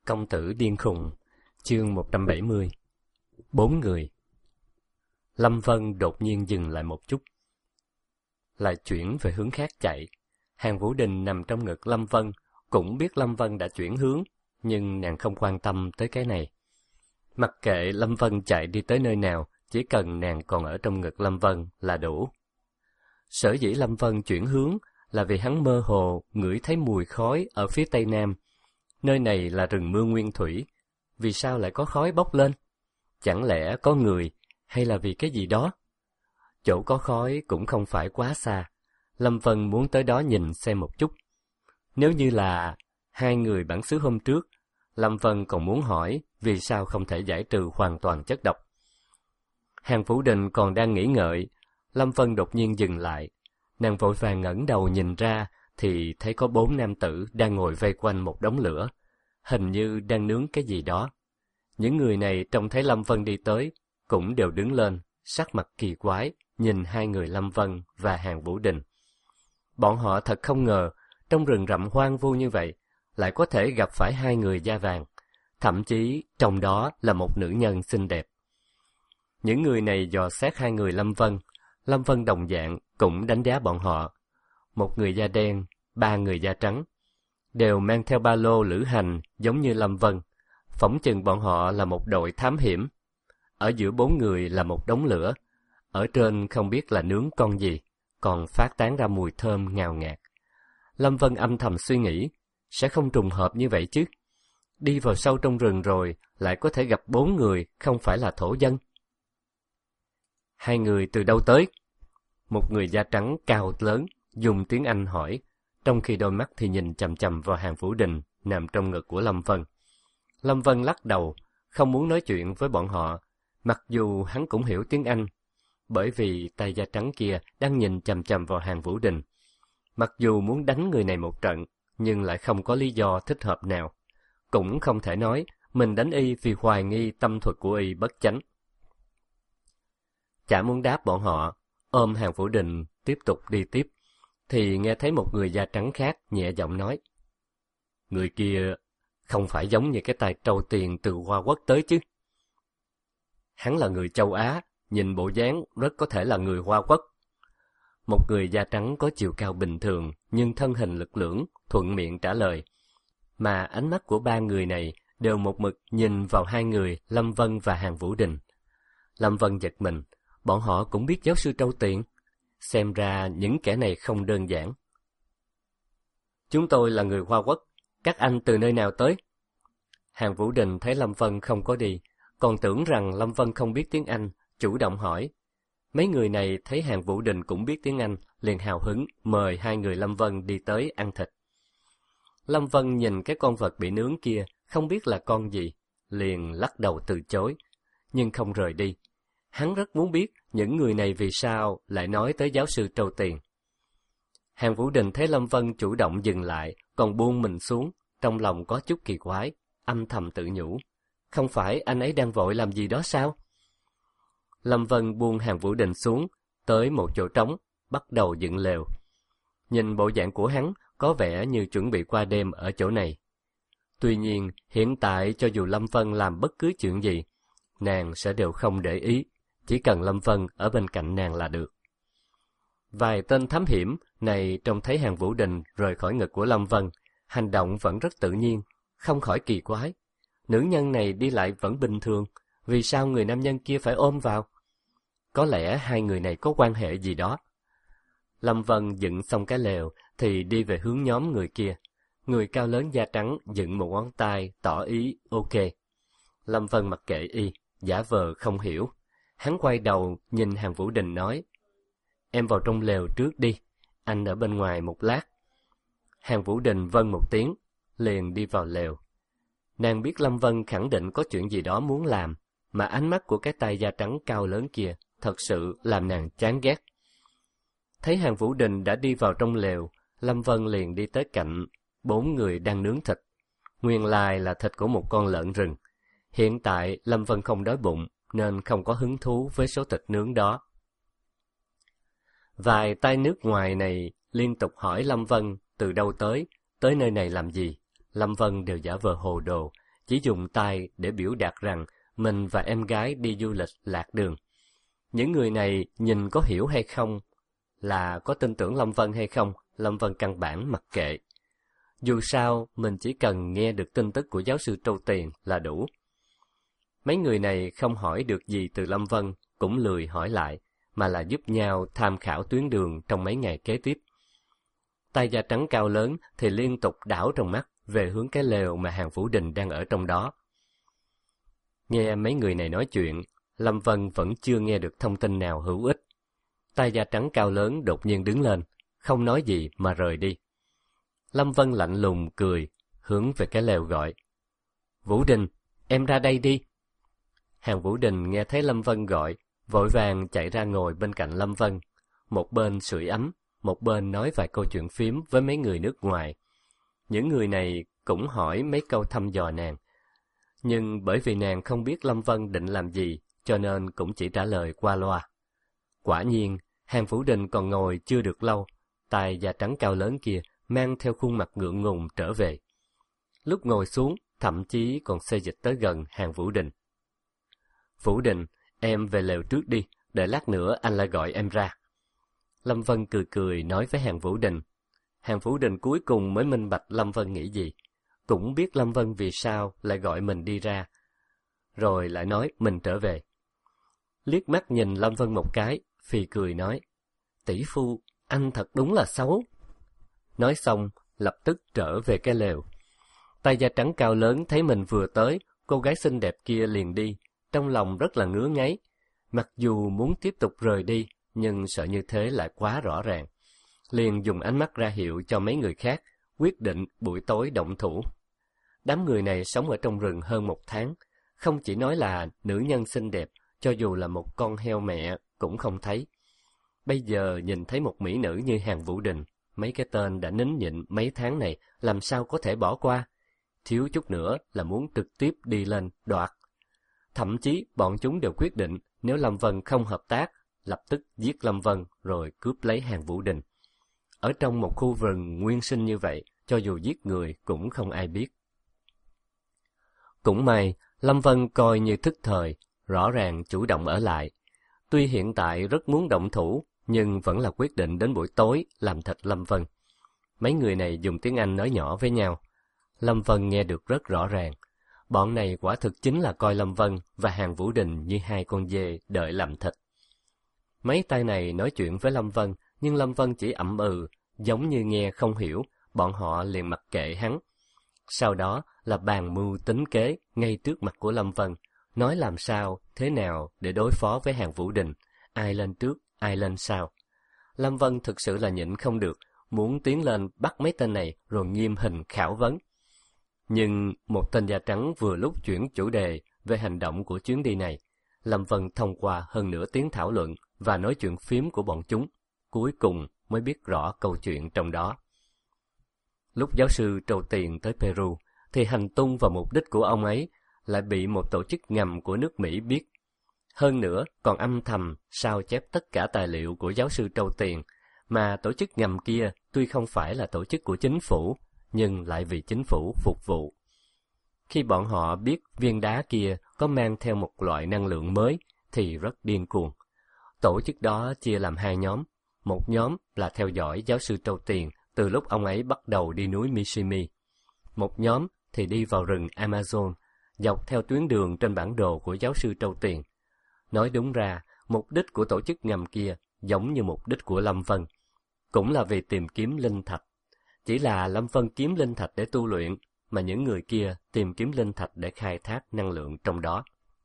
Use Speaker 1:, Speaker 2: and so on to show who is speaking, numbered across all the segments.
Speaker 1: Công tử điên khùng, chương 170. 4 người. Lâm Vân đột nhiên dừng lại một chút, lại chuyển về hướng khác chạy. Hàn Vũ Đình nằm trong ngực Lâm Vân, cũng biết Lâm Vân đã chuyển hướng, nhưng nàng không quan tâm tới cái này. Mặc kệ Lâm Vân chạy đi tới nơi nào, chỉ cần nàng còn ở trong ngực Lâm Vân là đủ. Sở dĩ Lâm Vân chuyển hướng là vì hắn mơ hồ ngửi thấy mùi khói ở phía tây nam. Nơi này là rừng mưa nguyên thủy, vì sao lại có khói bốc lên? Chẳng lẽ có người, hay là vì cái gì đó? Chỗ có khói cũng không phải quá xa, Lâm Vân muốn tới đó nhìn xem một chút. Nếu như là hai người bản xứ hôm trước, Lâm Vân còn muốn hỏi vì sao không thể giải trừ hoàn toàn chất độc. Hàn Vũ Đình còn đang nghĩ ngợi, Lâm Vân đột nhiên dừng lại. Nàng vội vàng ngẩng đầu nhìn ra thì thấy có 4 nam tử đang ngồi vây quanh một đống lửa, hình như đang nướng cái gì đó. Những người này trông thấy Lâm Vân đi tới, cũng đều đứng lên, sắc mặt kỳ quái, nhìn hai người Lâm Vân và Hàn Vũ Đình. Bọn họ thật không ngờ, trong rừng rậm hoang vu như vậy, lại có thể gặp phải hai người da vàng, thậm chí trong đó là một nữ nhân xinh đẹp. Những người này dò xét hai người Lâm Vân đồng dạng cũng đánh giá bọn họ. Một người da đen, 3 người da trắng, đều mang theo ba lô lữ hành giống như Lâm Vân. Phỏng chừng bọn họ là một đội thám hiểm. Ở giữa 4 người là một đống lửa, ở trên không biết là nướng con gì, còn phát tán ra mùi thơm ngào ngạt. Lâm Vân âm thầm suy nghĩ, sẽ không trùng hợp như vậy chứ. Đi vào sâu trong rừng rồi, lại có thể gặp 4 người không phải là thổ dân. Hai người từ đâu tới? Một người da trắng cao lớn, dùng tiếng Anh hỏi, trong khi đôi mắt thì nhìn chằm chằm vào Hàn Vũ Đình nằm trong ngực của Lâm Vân. Lâm Vân lắc đầu, không muốn nói chuyện với bọn họ, mặc dù hắn cũng hiểu tiếng Anh, bởi vì tay da trắng kia đang nhìn chằm chằm vào Hàn Vũ Đình. Mặc dù muốn đánh người này một trận, nhưng lại không có lý do thích hợp nào. Cũng không thể nói mình đánh y vì hoài nghi tâm thuật của y bất chánh. Chả muốn đáp bọn họ, ôm Hàn Vũ Đình tiếp tục đi tiếp, thì nghe thấy một người da trắng khác nhẹ giọng nói. Người kia không phải giống như cái tay trâu tiền từ Hoa Quốc tới chứ? Hắn là người châu Á, nhìn bộ dáng rất có thể là người Hoa Quốc. Một người da trắng có chiều cao bình thường, nhưng thân hình lực lưỡng, thuận miệng trả lời. Mà ánh mắt của 3 người này đều một mực nhìn vào hai người Lâm Vân và Hàn Vũ Đình. Lâm Vân giật mình, bọn họ cũng biết giáo sư Trâu Tiền. Xem ra những kẻ này không đơn giản. Chúng tôi là người Hoa Quốc, các anh từ nơi nào tới? Hàn Vũ Đình thấy Lâm Vân không có đi, còn tưởng rằng Lâm Vân không biết tiếng Anh, chủ động hỏi. Mấy người này thấy Hàn Vũ Đình cũng biết tiếng Anh, liền hào hứng mời hai người Lâm Vân đi tới ăn thịt. Lâm Vân nhìn cái con vật bị nướng kia, không biết là con gì, liền lắc đầu từ chối, nhưng không rời đi. Hắn rất muốn biết những người này vì sao lại nói tới giáo sư Trâu Tiền. Hàn Vũ Đình thấy Lâm Vân chủ động dừng lại, còn buông mình xuống, trong lòng có chút kỳ quái, âm thầm tự nhủ. Không phải anh ấy đang vội làm gì đó sao? Lâm Vân buông Hàn Vũ Đình xuống, tới một chỗ trống, bắt đầu dựng lều. Nhìn bộ dạng của hắn, có vẻ như chuẩn bị qua đêm ở chỗ này. Tuy nhiên, hiện tại cho dù Lâm Vân làm bất cứ chuyện gì, nàng sẽ đều không để ý, chỉ cần Lâm Vân ở bên cạnh nàng là được. Vài tên thám hiểm này trông thấy Hàn Vũ Đình rời khỏi ngực của Lâm Vân, hành động vẫn rất tự nhiên, không khỏi kỳ quái. Nữ nhân này đi lại vẫn bình thường, vì sao người nam nhân kia phải ôm vào? Có lẽ hai người này có quan hệ gì đó. Lâm Vân dựng xong cái lều thì đi về hướng nhóm người kia. Người cao lớn da trắng dựng một ngón tay tỏ ý ok. Lâm Vân mặc kệ y, giả vờ không hiểu. Hắn quay đầu nhìn Hàn Vũ Đình nói, em vào trong lều trước đi, anh ở bên ngoài một lát. Hàn Vũ Đình vâng một tiếng, liền đi vào lều. Nàng biết Lâm Vân khẳng định có chuyện gì đó muốn làm, mà ánh mắt của cái tay da trắng cao lớn kia thật sự làm nàng chán ghét. Thấy Hàn Vũ Đình đã đi vào trong lều, Lâm Vân liền đi tới cạnh 4 người đang nướng thịt. Nguyên lai là thịt của một con lợn rừng. Hiện tại Lâm Vân không đói bụng, nên không có hứng thú với số thịt nướng đó. Vài tay nước ngoài này liên tục hỏi Lâm Vân từ đâu tới nơi này làm gì. Lâm Vân đều giả vờ hồ đồ, chỉ dùng tay để biểu đạt rằng mình và em gái đi du lịch lạc đường. Những người này nhìn có hiểu hay không, là có tin tưởng Lâm Vân hay không, Lâm Vân căn bản mặc kệ. Dù sao, mình chỉ cần nghe được tin tức của giáo sư Trâu Tiền là đủ. Mấy người này không hỏi được gì từ Lâm Vân, cũng lười hỏi lại, mà là giúp nhau tham khảo tuyến đường trong mấy ngày kế tiếp. Tay da trắng cao lớn thì liên tục đảo trong mắt về hướng cái lều mà Hàn Vũ Đình đang ở trong đó. Nghe mấy người này nói chuyện, Lâm Vân vẫn chưa nghe được thông tin nào hữu ích. Tay da trắng cao lớn đột nhiên đứng lên, không nói gì mà rời đi. Lâm Vân lạnh lùng cười, hướng về cái lều gọi. Vũ Đình, em ra đây đi. Hàn Vũ Đình nghe thấy Lâm Vân gọi, vội vàng chạy ra ngồi bên cạnh Lâm Vân. Một bên sưởi ấm, một bên nói vài câu chuyện phím với mấy người nước ngoài. Những người này cũng hỏi mấy câu thăm dò nàng. Nhưng bởi vì nàng không biết Lâm Vân định làm gì, cho nên cũng chỉ trả lời qua loa. Quả nhiên, Hàn Vũ Đình còn ngồi chưa được lâu, tay da trắng cao lớn kia mang theo khuôn mặt ngượng ngùng trở về. Lúc ngồi xuống, thậm chí còn xê dịch tới gần Hàn Vũ Đình. Vũ Đình, em về lều trước đi, đợi lát nữa anh lại gọi em ra. Lâm Vân cười cười nói với Hàn Vũ Đình. Hàn Vũ Đình cuối cùng mới minh bạch Lâm Vân nghĩ gì. Cũng biết Lâm Vân vì sao lại gọi mình đi ra. Rồi lại nói mình trở về. Liếc mắt nhìn Lâm Vân một cái, phì cười nói. Tỷ phu, anh thật đúng là xấu. Nói xong, lập tức trở về cái lều. Tay da trắng cao lớn thấy mình vừa tới, cô gái xinh đẹp kia liền đi. Trong lòng rất là ngứa ngáy. Mặc dù muốn tiếp tục rời đi, nhưng sợ như thế lại quá rõ ràng. Liền dùng ánh mắt ra hiệu cho mấy người khác, quyết định buổi tối động thủ. Đám người này sống ở trong rừng hơn 1 tháng, không chỉ nói là nữ nhân xinh đẹp, cho dù là một con heo mẹ cũng không thấy. Bây giờ nhìn thấy một mỹ nữ như Hàn Vũ Đình, mấy cái tên đã nín nhịn mấy tháng này làm sao có thể bỏ qua. Thiếu chút nữa là muốn trực tiếp đi lên đoạt. Thậm chí bọn chúng đều quyết định nếu Lâm Vân không hợp tác, lập tức giết Lâm Vân rồi cướp lấy Hàn Vũ Đình. Ở trong một khu rừng nguyên sinh như vậy, cho dù giết người cũng không ai biết. Cũng may, Lâm Vân coi như thức thời, rõ ràng chủ động ở lại. Tuy hiện tại rất muốn động thủ, nhưng vẫn là quyết định đến buổi tối làm thịt Lâm Vân. Mấy người này dùng tiếng Anh nói nhỏ với nhau. Lâm Vân nghe được rất rõ ràng. Bọn này quả thực chính là coi Lâm Vân và Hàn Vũ Đình như hai con dê đợi làm thịt. Mấy tay này nói chuyện với Lâm Vân, nhưng Lâm Vân chỉ ậm ừ, giống như nghe không hiểu, bọn họ liền mặc kệ hắn. Sau đó là bàn mưu tính kế ngay trước mặt của Lâm Vân, nói làm sao, thế nào để đối phó với Hàn Vũ Đình, ai lên trước, ai lên sau. Lâm Vân thực sự là nhịn không được, muốn tiến lên bắt mấy tên này rồi nghiêm hình khảo vấn. Nhưng một tên da trắng vừa lúc chuyển chủ đề về hành động của chuyến đi này. Lâm Vân thông qua hơn nửa tiếng thảo luận và nói chuyện phím của bọn chúng, cuối cùng mới biết rõ câu chuyện trong đó. Lúc giáo sư trầu tiền tới Peru, thì hành tung và mục đích của ông ấy lại bị một tổ chức ngầm của nước Mỹ biết. Hơn nữa, còn âm thầm sao chép tất cả tài liệu của giáo sư trầu tiền, mà tổ chức ngầm kia tuy không phải là tổ chức của chính phủ, nhưng lại vì chính phủ phục vụ. Khi bọn họ biết viên đá kia có mang theo một loại năng lượng mới, thì rất điên cuồng. Tổ chức đó chia làm 2 nhóm. Một nhóm là theo dõi giáo sư trầu tiền từ lúc ông ấy bắt đầu đi núi Mishimi. Một nhóm thì đi vào rừng Amazon, dọc theo tuyến đường trên bản đồ của giáo sư trầu tiền. Nói đúng ra, mục đích của tổ chức ngầm kia giống như mục đích của Lâm Vân, cũng là vì tìm kiếm linh thạch. Chỉ là Lâm Vân kiếm linh thạch để tu luyện, mà những người kia tìm kiếm linh thạch để khai thác năng lượng trong đó.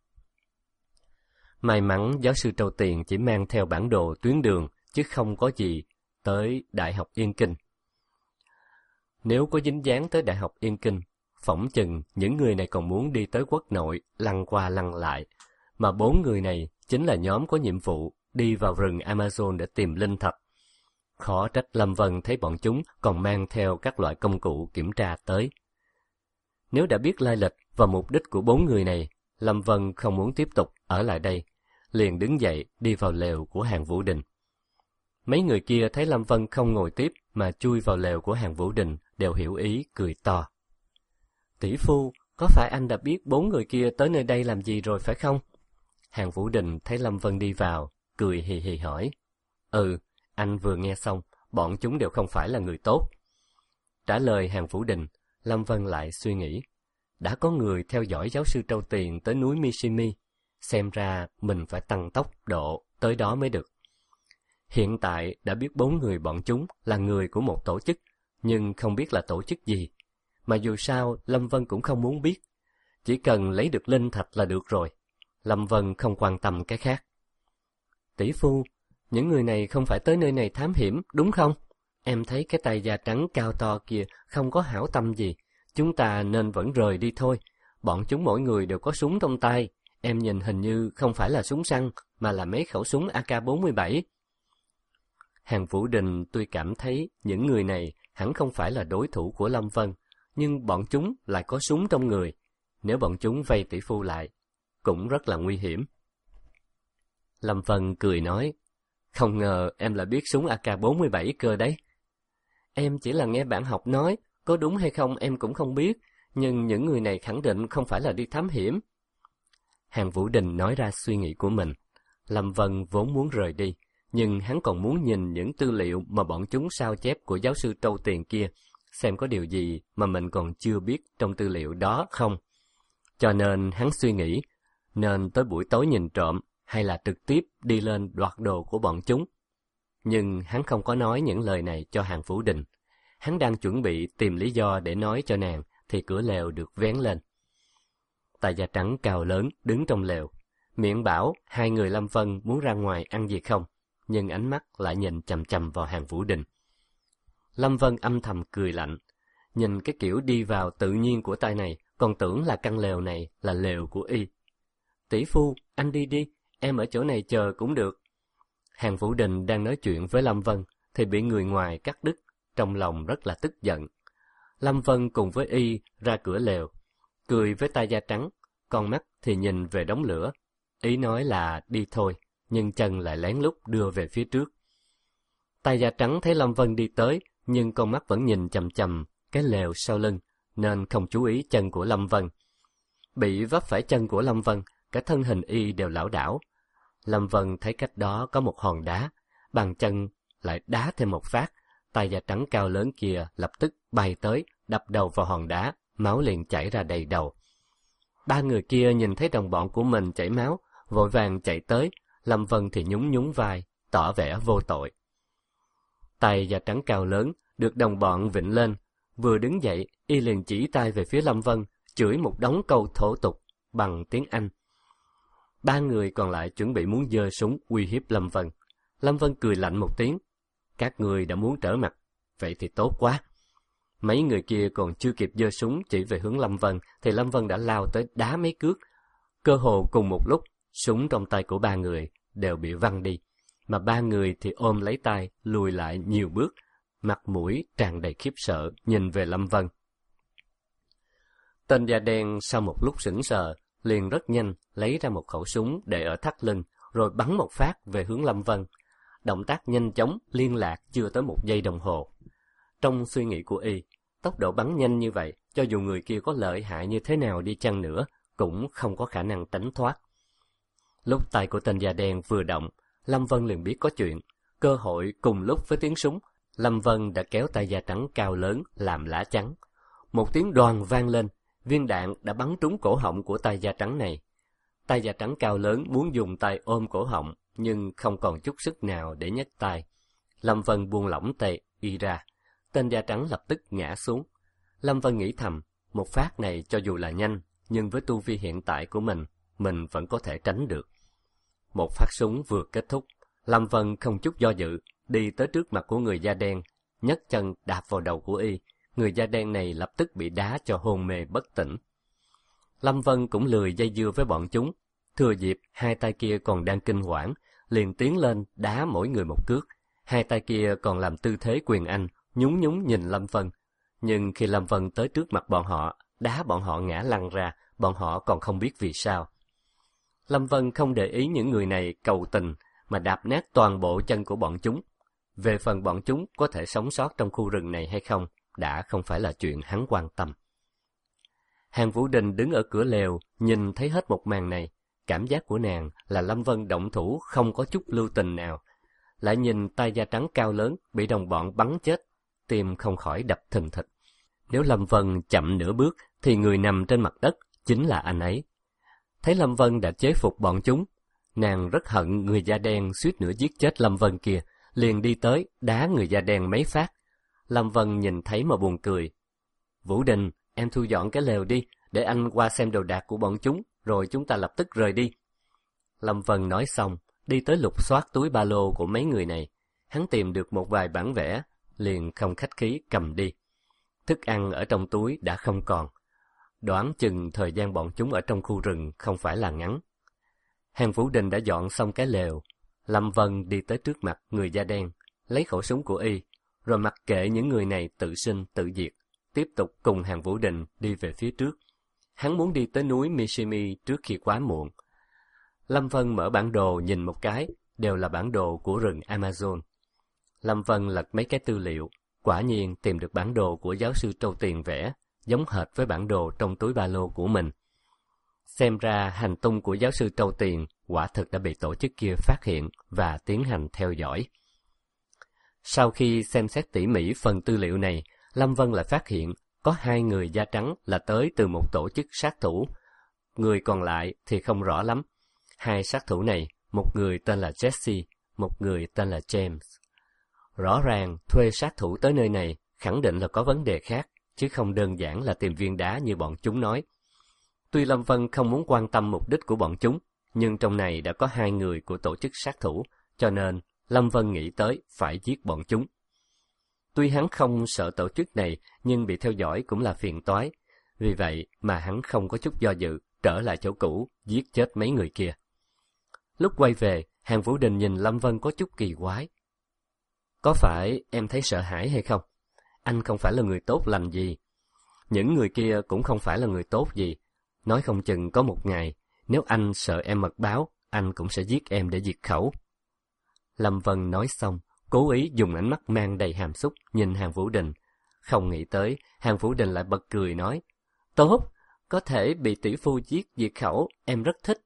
Speaker 1: May mắn giáo sư trầu tiền chỉ mang theo bản đồ tuyến đường, chứ không có gì tới Đại học Yên Kinh. Nếu có dính dáng tới Đại học Yên Kinh, phỏng chừng những người này còn muốn đi tới quốc nội lăn qua lăn lại, mà 4 người này chính là nhóm có nhiệm vụ đi vào rừng Amazon để tìm linh thạch. Khó trách Lâm Vân thấy bọn chúng còn mang theo các loại công cụ kiểm tra tới. Nếu đã biết lai lịch và mục đích của 4 người này, Lâm Vân không muốn tiếp tục ở lại đây, liền đứng dậy đi vào lều của Hàn Vũ Đình. Mấy người kia thấy Lâm Vân không ngồi tiếp mà chui vào lều của Hàn Vũ Đình, đều hiểu ý cười to. Tỷ phu, có phải anh đã biết 4 người kia tới nơi đây làm gì rồi phải không? Hàn Vũ Đình thấy Lâm Vân đi vào, cười hì hì hỏi. Ừ, anh vừa nghe xong, bọn chúng đều không phải là người tốt. Trả lời Hàn Vũ Đình, Lâm Vân lại suy nghĩ. Đã có người theo dõi giáo sư Trâu Tiền tới núi Mishimi, xem ra mình phải tăng tốc độ tới đó mới được. Hiện tại đã biết 4 người bọn chúng là người của một tổ chức, nhưng không biết là tổ chức gì. Mà dù sao, Lâm Vân cũng không muốn biết. Chỉ cần lấy được linh thạch là được rồi. Lâm Vân không quan tâm cái khác. Tỷ phu, những người này không phải tới nơi này thám hiểm, đúng không? Em thấy cái tay da trắng cao to kia không có hảo tâm gì. Chúng ta nên vẫn rời đi thôi. Bọn chúng mỗi người đều có súng trong tay. Em nhìn hình như không phải là súng săn, mà là mấy khẩu súng AK-47. Hàn Vũ Đình tuy cảm thấy những người này hẳn không phải là đối thủ của Lâm Vân, nhưng bọn chúng lại có súng trong người. Nếu bọn chúng vây tỷ phu lại, cũng rất là nguy hiểm. Lâm Vân cười nói, không ngờ em lại biết súng AK-47 cơ đấy. Em chỉ là nghe bạn học nói, có đúng hay không em cũng không biết, nhưng những người này khẳng định không phải là đi thám hiểm. Hàn Vũ Đình nói ra suy nghĩ của mình. Lâm Vân vốn muốn rời đi, nhưng hắn còn muốn nhìn những tư liệu mà bọn chúng sao chép của giáo sư Trâu Tiền kia, xem có điều gì mà mình còn chưa biết trong tư liệu đó không. Cho nên hắn suy nghĩ, nên tới buổi tối nhìn trộm hay là trực tiếp đi lên đoạt đồ của bọn chúng. Nhưng hắn không có nói những lời này cho Hàn Vũ Đình. Hắn đang chuẩn bị tìm lý do để nói cho nàng, thì cửa lều được vén lên. Tài da trắng cao lớn đứng trong lều, miệng bảo 2 người Lâm Vân muốn ra ngoài ăn gì không, nhưng ánh mắt lại nhìn chằm chằm vào Hàn Vũ Đình. Lâm Vân âm thầm cười lạnh, nhìn cái kiểu đi vào tự nhiên của tay này, còn tưởng là căn lều này là lều của y. Tỷ phu, anh đi đi, em ở chỗ này chờ cũng được. Hàn Vũ Đình đang nói chuyện với Lâm Vân, thì bị người ngoài cắt đứt, trong lòng rất là tức giận. Lâm Vân cùng với y ra cửa lều, cười với tay da trắng, con mắt thì nhìn về đống lửa. Ý nói là đi thôi, nhưng chân lại lén lút đưa về phía trước. Tay da trắng thấy Lâm Vân đi tới, nhưng con mắt vẫn nhìn chằm chằm cái lều sau lưng, nên không chú ý chân của Lâm Vân. Bị vấp phải chân của Lâm Vân, cả thân hình y đều lảo đảo. Lâm Vân thấy cách đó có một hòn đá, bàn chân lại đá thêm một phát, tay da trắng cao lớn kia lập tức bay tới, đập đầu vào hòn đá, máu liền chảy ra đầy đầu. 3 người kia nhìn thấy đồng bọn của mình chảy máu, vội vàng chạy tới, Lâm Vân thì nhún nhún vai, tỏ vẻ vô tội. Tay da trắng cao lớn được đồng bọn vịn lên, vừa đứng dậy, y liền chỉ tay về phía Lâm Vân, chửi một đống câu thổ tục bằng tiếng Anh. 3 người còn lại chuẩn bị muốn giơ súng uy hiếp Lâm Vân. Lâm Vân cười lạnh một tiếng, các người đã muốn trở mặt, vậy thì tốt quá. Mấy người kia còn chưa kịp giơ súng chỉ về hướng Lâm Vân, thì Lâm Vân đã lao tới đá mấy cước. Cơ hồ cùng một lúc, súng trong tay của 3 người đều bị văng đi, mà 3 người thì ôm lấy tay lùi lại nhiều bước, mặt mũi tràn đầy khiếp sợ nhìn về Lâm Vân. Tên da đen sau một lúc sững sờ, liền rất nhanh lấy ra một khẩu súng để ở thắt lưng, rồi bắn một phát về hướng Lâm Vân. Động tác nhanh chóng, liên lạc chưa tới 1 giây đồng hồ. Trong suy nghĩ của y, tốc độ bắn nhanh như vậy, cho dù người kia có lợi hại như thế nào đi chăng nữa, cũng không có khả năng tránh thoát. Lúc tay của tên da đen vừa động, Lâm Vân liền biết có chuyện. Cơ hội cùng lúc với tiếng súng, Lâm Vân đã kéo tay da trắng cao lớn làm lá chắn. Một tiếng đoàng vang lên, viên đạn đã bắn trúng cổ họng của tay da trắng này. Tay da trắng cao lớn muốn dùng tay ôm cổ họng, nhưng không còn chút sức nào để nhấc tay. Lâm Vân buông lỏng tay y ra, tên da trắng lập tức ngã xuống. Lâm Vân nghĩ thầm, một phát này cho dù là nhanh, nhưng với tu vi hiện tại của mình vẫn có thể tránh được. Một phát súng vừa kết thúc, Lâm Vân không chút do dự, đi tới trước mặt của người da đen, nhấc chân đạp vào đầu của y. Người da đen này lập tức bị đá cho hôn mê bất tỉnh. Lâm Vân cũng lười dây dưa với bọn chúng, thừa dịp 2 tay kia còn đang kinh hoảng, liền tiến lên đá mỗi người một cước. 2 tay kia còn làm tư thế quyền Anh, nhún nhún nhìn Lâm Vân. Nhưng khi Lâm Vân tới trước mặt bọn họ, đá bọn họ ngã lăn ra, bọn họ còn không biết vì sao. Lâm Vân không để ý những người này cầu tình, mà đạp nát toàn bộ chân của bọn chúng. Về phần bọn chúng có thể sống sót trong khu rừng này hay không, đã không phải là chuyện hắn quan tâm. Hàn Vũ Đình đứng ở cửa lều, nhìn thấy hết một màn này. Cảm giác của nàng là Lâm Vân động thủ không có chút lưu tình nào. Lại nhìn tay da trắng cao lớn bị đồng bọn bắn chết, tim không khỏi đập thình thịch. Nếu Lâm Vân chậm nửa bước thì người nằm trên mặt đất chính là anh ấy. Thấy Lâm Vân đã chế phục bọn chúng, nàng rất hận người da đen suýt nữa giết chết Lâm Vân kia, liền đi tới đá người da đen mấy phát. Lâm Vân nhìn thấy mà buồn cười. Vũ Đình, em thu dọn cái lều đi, để anh qua xem đồ đạc của bọn chúng, rồi chúng ta lập tức rời đi. Lâm Vân nói xong, đi tới lục soát túi ba lô của mấy người này. Hắn tìm được một vài bản vẽ, liền không khách khí cầm đi. Thức ăn ở trong túi đã không còn. Đoán chừng thời gian bọn chúng ở trong khu rừng không phải là ngắn. Hàn Vũ Đình đã dọn xong cái lều. Lâm Vân đi tới trước mặt người da đen, lấy khẩu súng của y, rồi mặc kệ những người này tự sinh tự diệt, tiếp tục cùng Hàn Vũ Đình đi về phía trước. Hắn muốn đi tới núi Mishimi trước khi quá muộn. Lâm Vân mở bản đồ nhìn một cái, đều là bản đồ của rừng Amazon. Lâm Vân lật mấy cái tư liệu, quả nhiên tìm được bản đồ của giáo sư Trâu Tiền vẽ, giống hệt với bản đồ trong túi ba lô của mình. Xem ra hành tung của giáo sư Trâu Tiền quả thực đã bị tổ chức kia phát hiện và tiến hành theo dõi. Sau khi xem xét tỉ mỉ phần tư liệu này, Lâm Vân lại phát hiện có 2 người da trắng là tới từ một tổ chức sát thủ. Người còn lại thì không rõ lắm. 2 sát thủ này, một người tên là Jesse, một người tên là James. Rõ ràng thuê sát thủ tới nơi này khẳng định là có vấn đề khác, chứ không đơn giản là tìm viên đá như bọn chúng nói. Tuy Lâm Vân không muốn quan tâm mục đích của bọn chúng, nhưng trong này đã có 2 người của tổ chức sát thủ, cho nên Lâm Vân nghĩ tới phải giết bọn chúng. Tuy hắn không sợ tổ chức này, nhưng bị theo dõi cũng là phiền toái. Vì vậy mà hắn không có chút do dự, trở lại chỗ cũ, giết chết mấy người kia. Lúc quay về, Hàn Vũ Đình nhìn Lâm Vân có chút kỳ quái. Có phải em thấy sợ hãi hay không? Anh không phải là người tốt lành gì. Những người kia cũng không phải là người tốt gì. Nói không chừng có một ngày, nếu anh sợ em mật báo, anh cũng sẽ giết em để diệt khẩu. Lâm Vân nói xong, cố ý dùng ánh mắt mang đầy hàm xúc nhìn Hàn Vũ Đình. Không nghĩ tới, Hàn Vũ Đình lại bật cười nói, tốt, có thể bị tỷ phu giết diệt khẩu, em rất thích.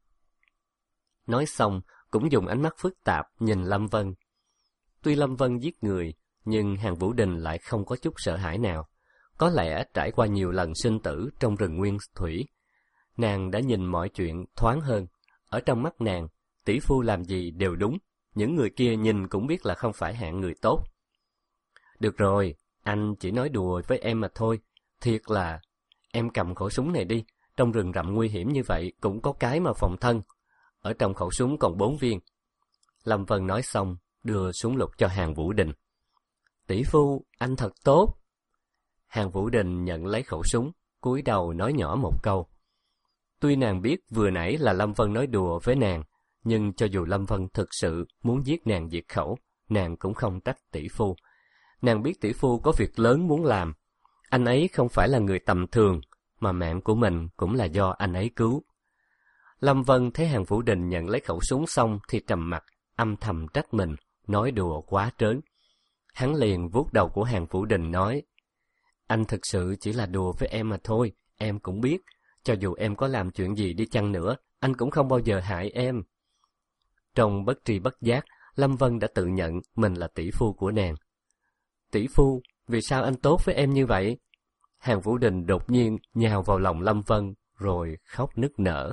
Speaker 1: Nói xong, cũng dùng ánh mắt phức tạp nhìn Lâm Vân. Tuy Lâm Vân giết người, nhưng Hàn Vũ Đình lại không có chút sợ hãi nào. Có lẽ trải qua nhiều lần sinh tử trong rừng nguyên thủy, nàng đã nhìn mọi chuyện thoáng hơn. Ở trong mắt nàng, tỷ phu làm gì đều đúng. Những người kia nhìn cũng biết là không phải hạng người tốt. Được rồi, anh chỉ nói đùa với em mà thôi. Thiệt là, em cầm khẩu súng này đi. Trong rừng rậm nguy hiểm như vậy cũng có cái mà phòng thân. Ở trong khẩu súng còn 4 viên. Lâm Vân nói xong, đưa súng lục cho Hàn Vũ Đình. Tỷ phu, anh thật tốt. Hàn Vũ Đình nhận lấy khẩu súng, cúi đầu nói nhỏ một câu. Tuy nàng biết vừa nãy là Lâm Vân nói đùa với nàng, nhưng cho dù Lâm Vân thực sự muốn giết nàng diệt khẩu, nàng cũng không trách tỷ phu. Nàng biết tỷ phu có việc lớn muốn làm. Anh ấy không phải là người tầm thường, mà mạng của mình cũng là do anh ấy cứu. Lâm Vân thấy Hàn Vũ Đình nhận lấy khẩu súng xong thì trầm mặt, âm thầm trách mình, nói đùa quá trớn. Hắn liền vuốt đầu của Hàn Vũ Đình nói, anh thực sự chỉ là đùa với em mà thôi, em cũng biết. Cho dù em có làm chuyện gì đi chăng nữa, anh cũng không bao giờ hại em. Trong bất tri bất giác, Lâm Vân đã tự nhận mình là tỷ phu của nàng. Tỷ phu, vì sao anh tốt với em như vậy? Hàn Vũ Đình đột nhiên nhào vào lòng Lâm Vân, rồi khóc nức nở.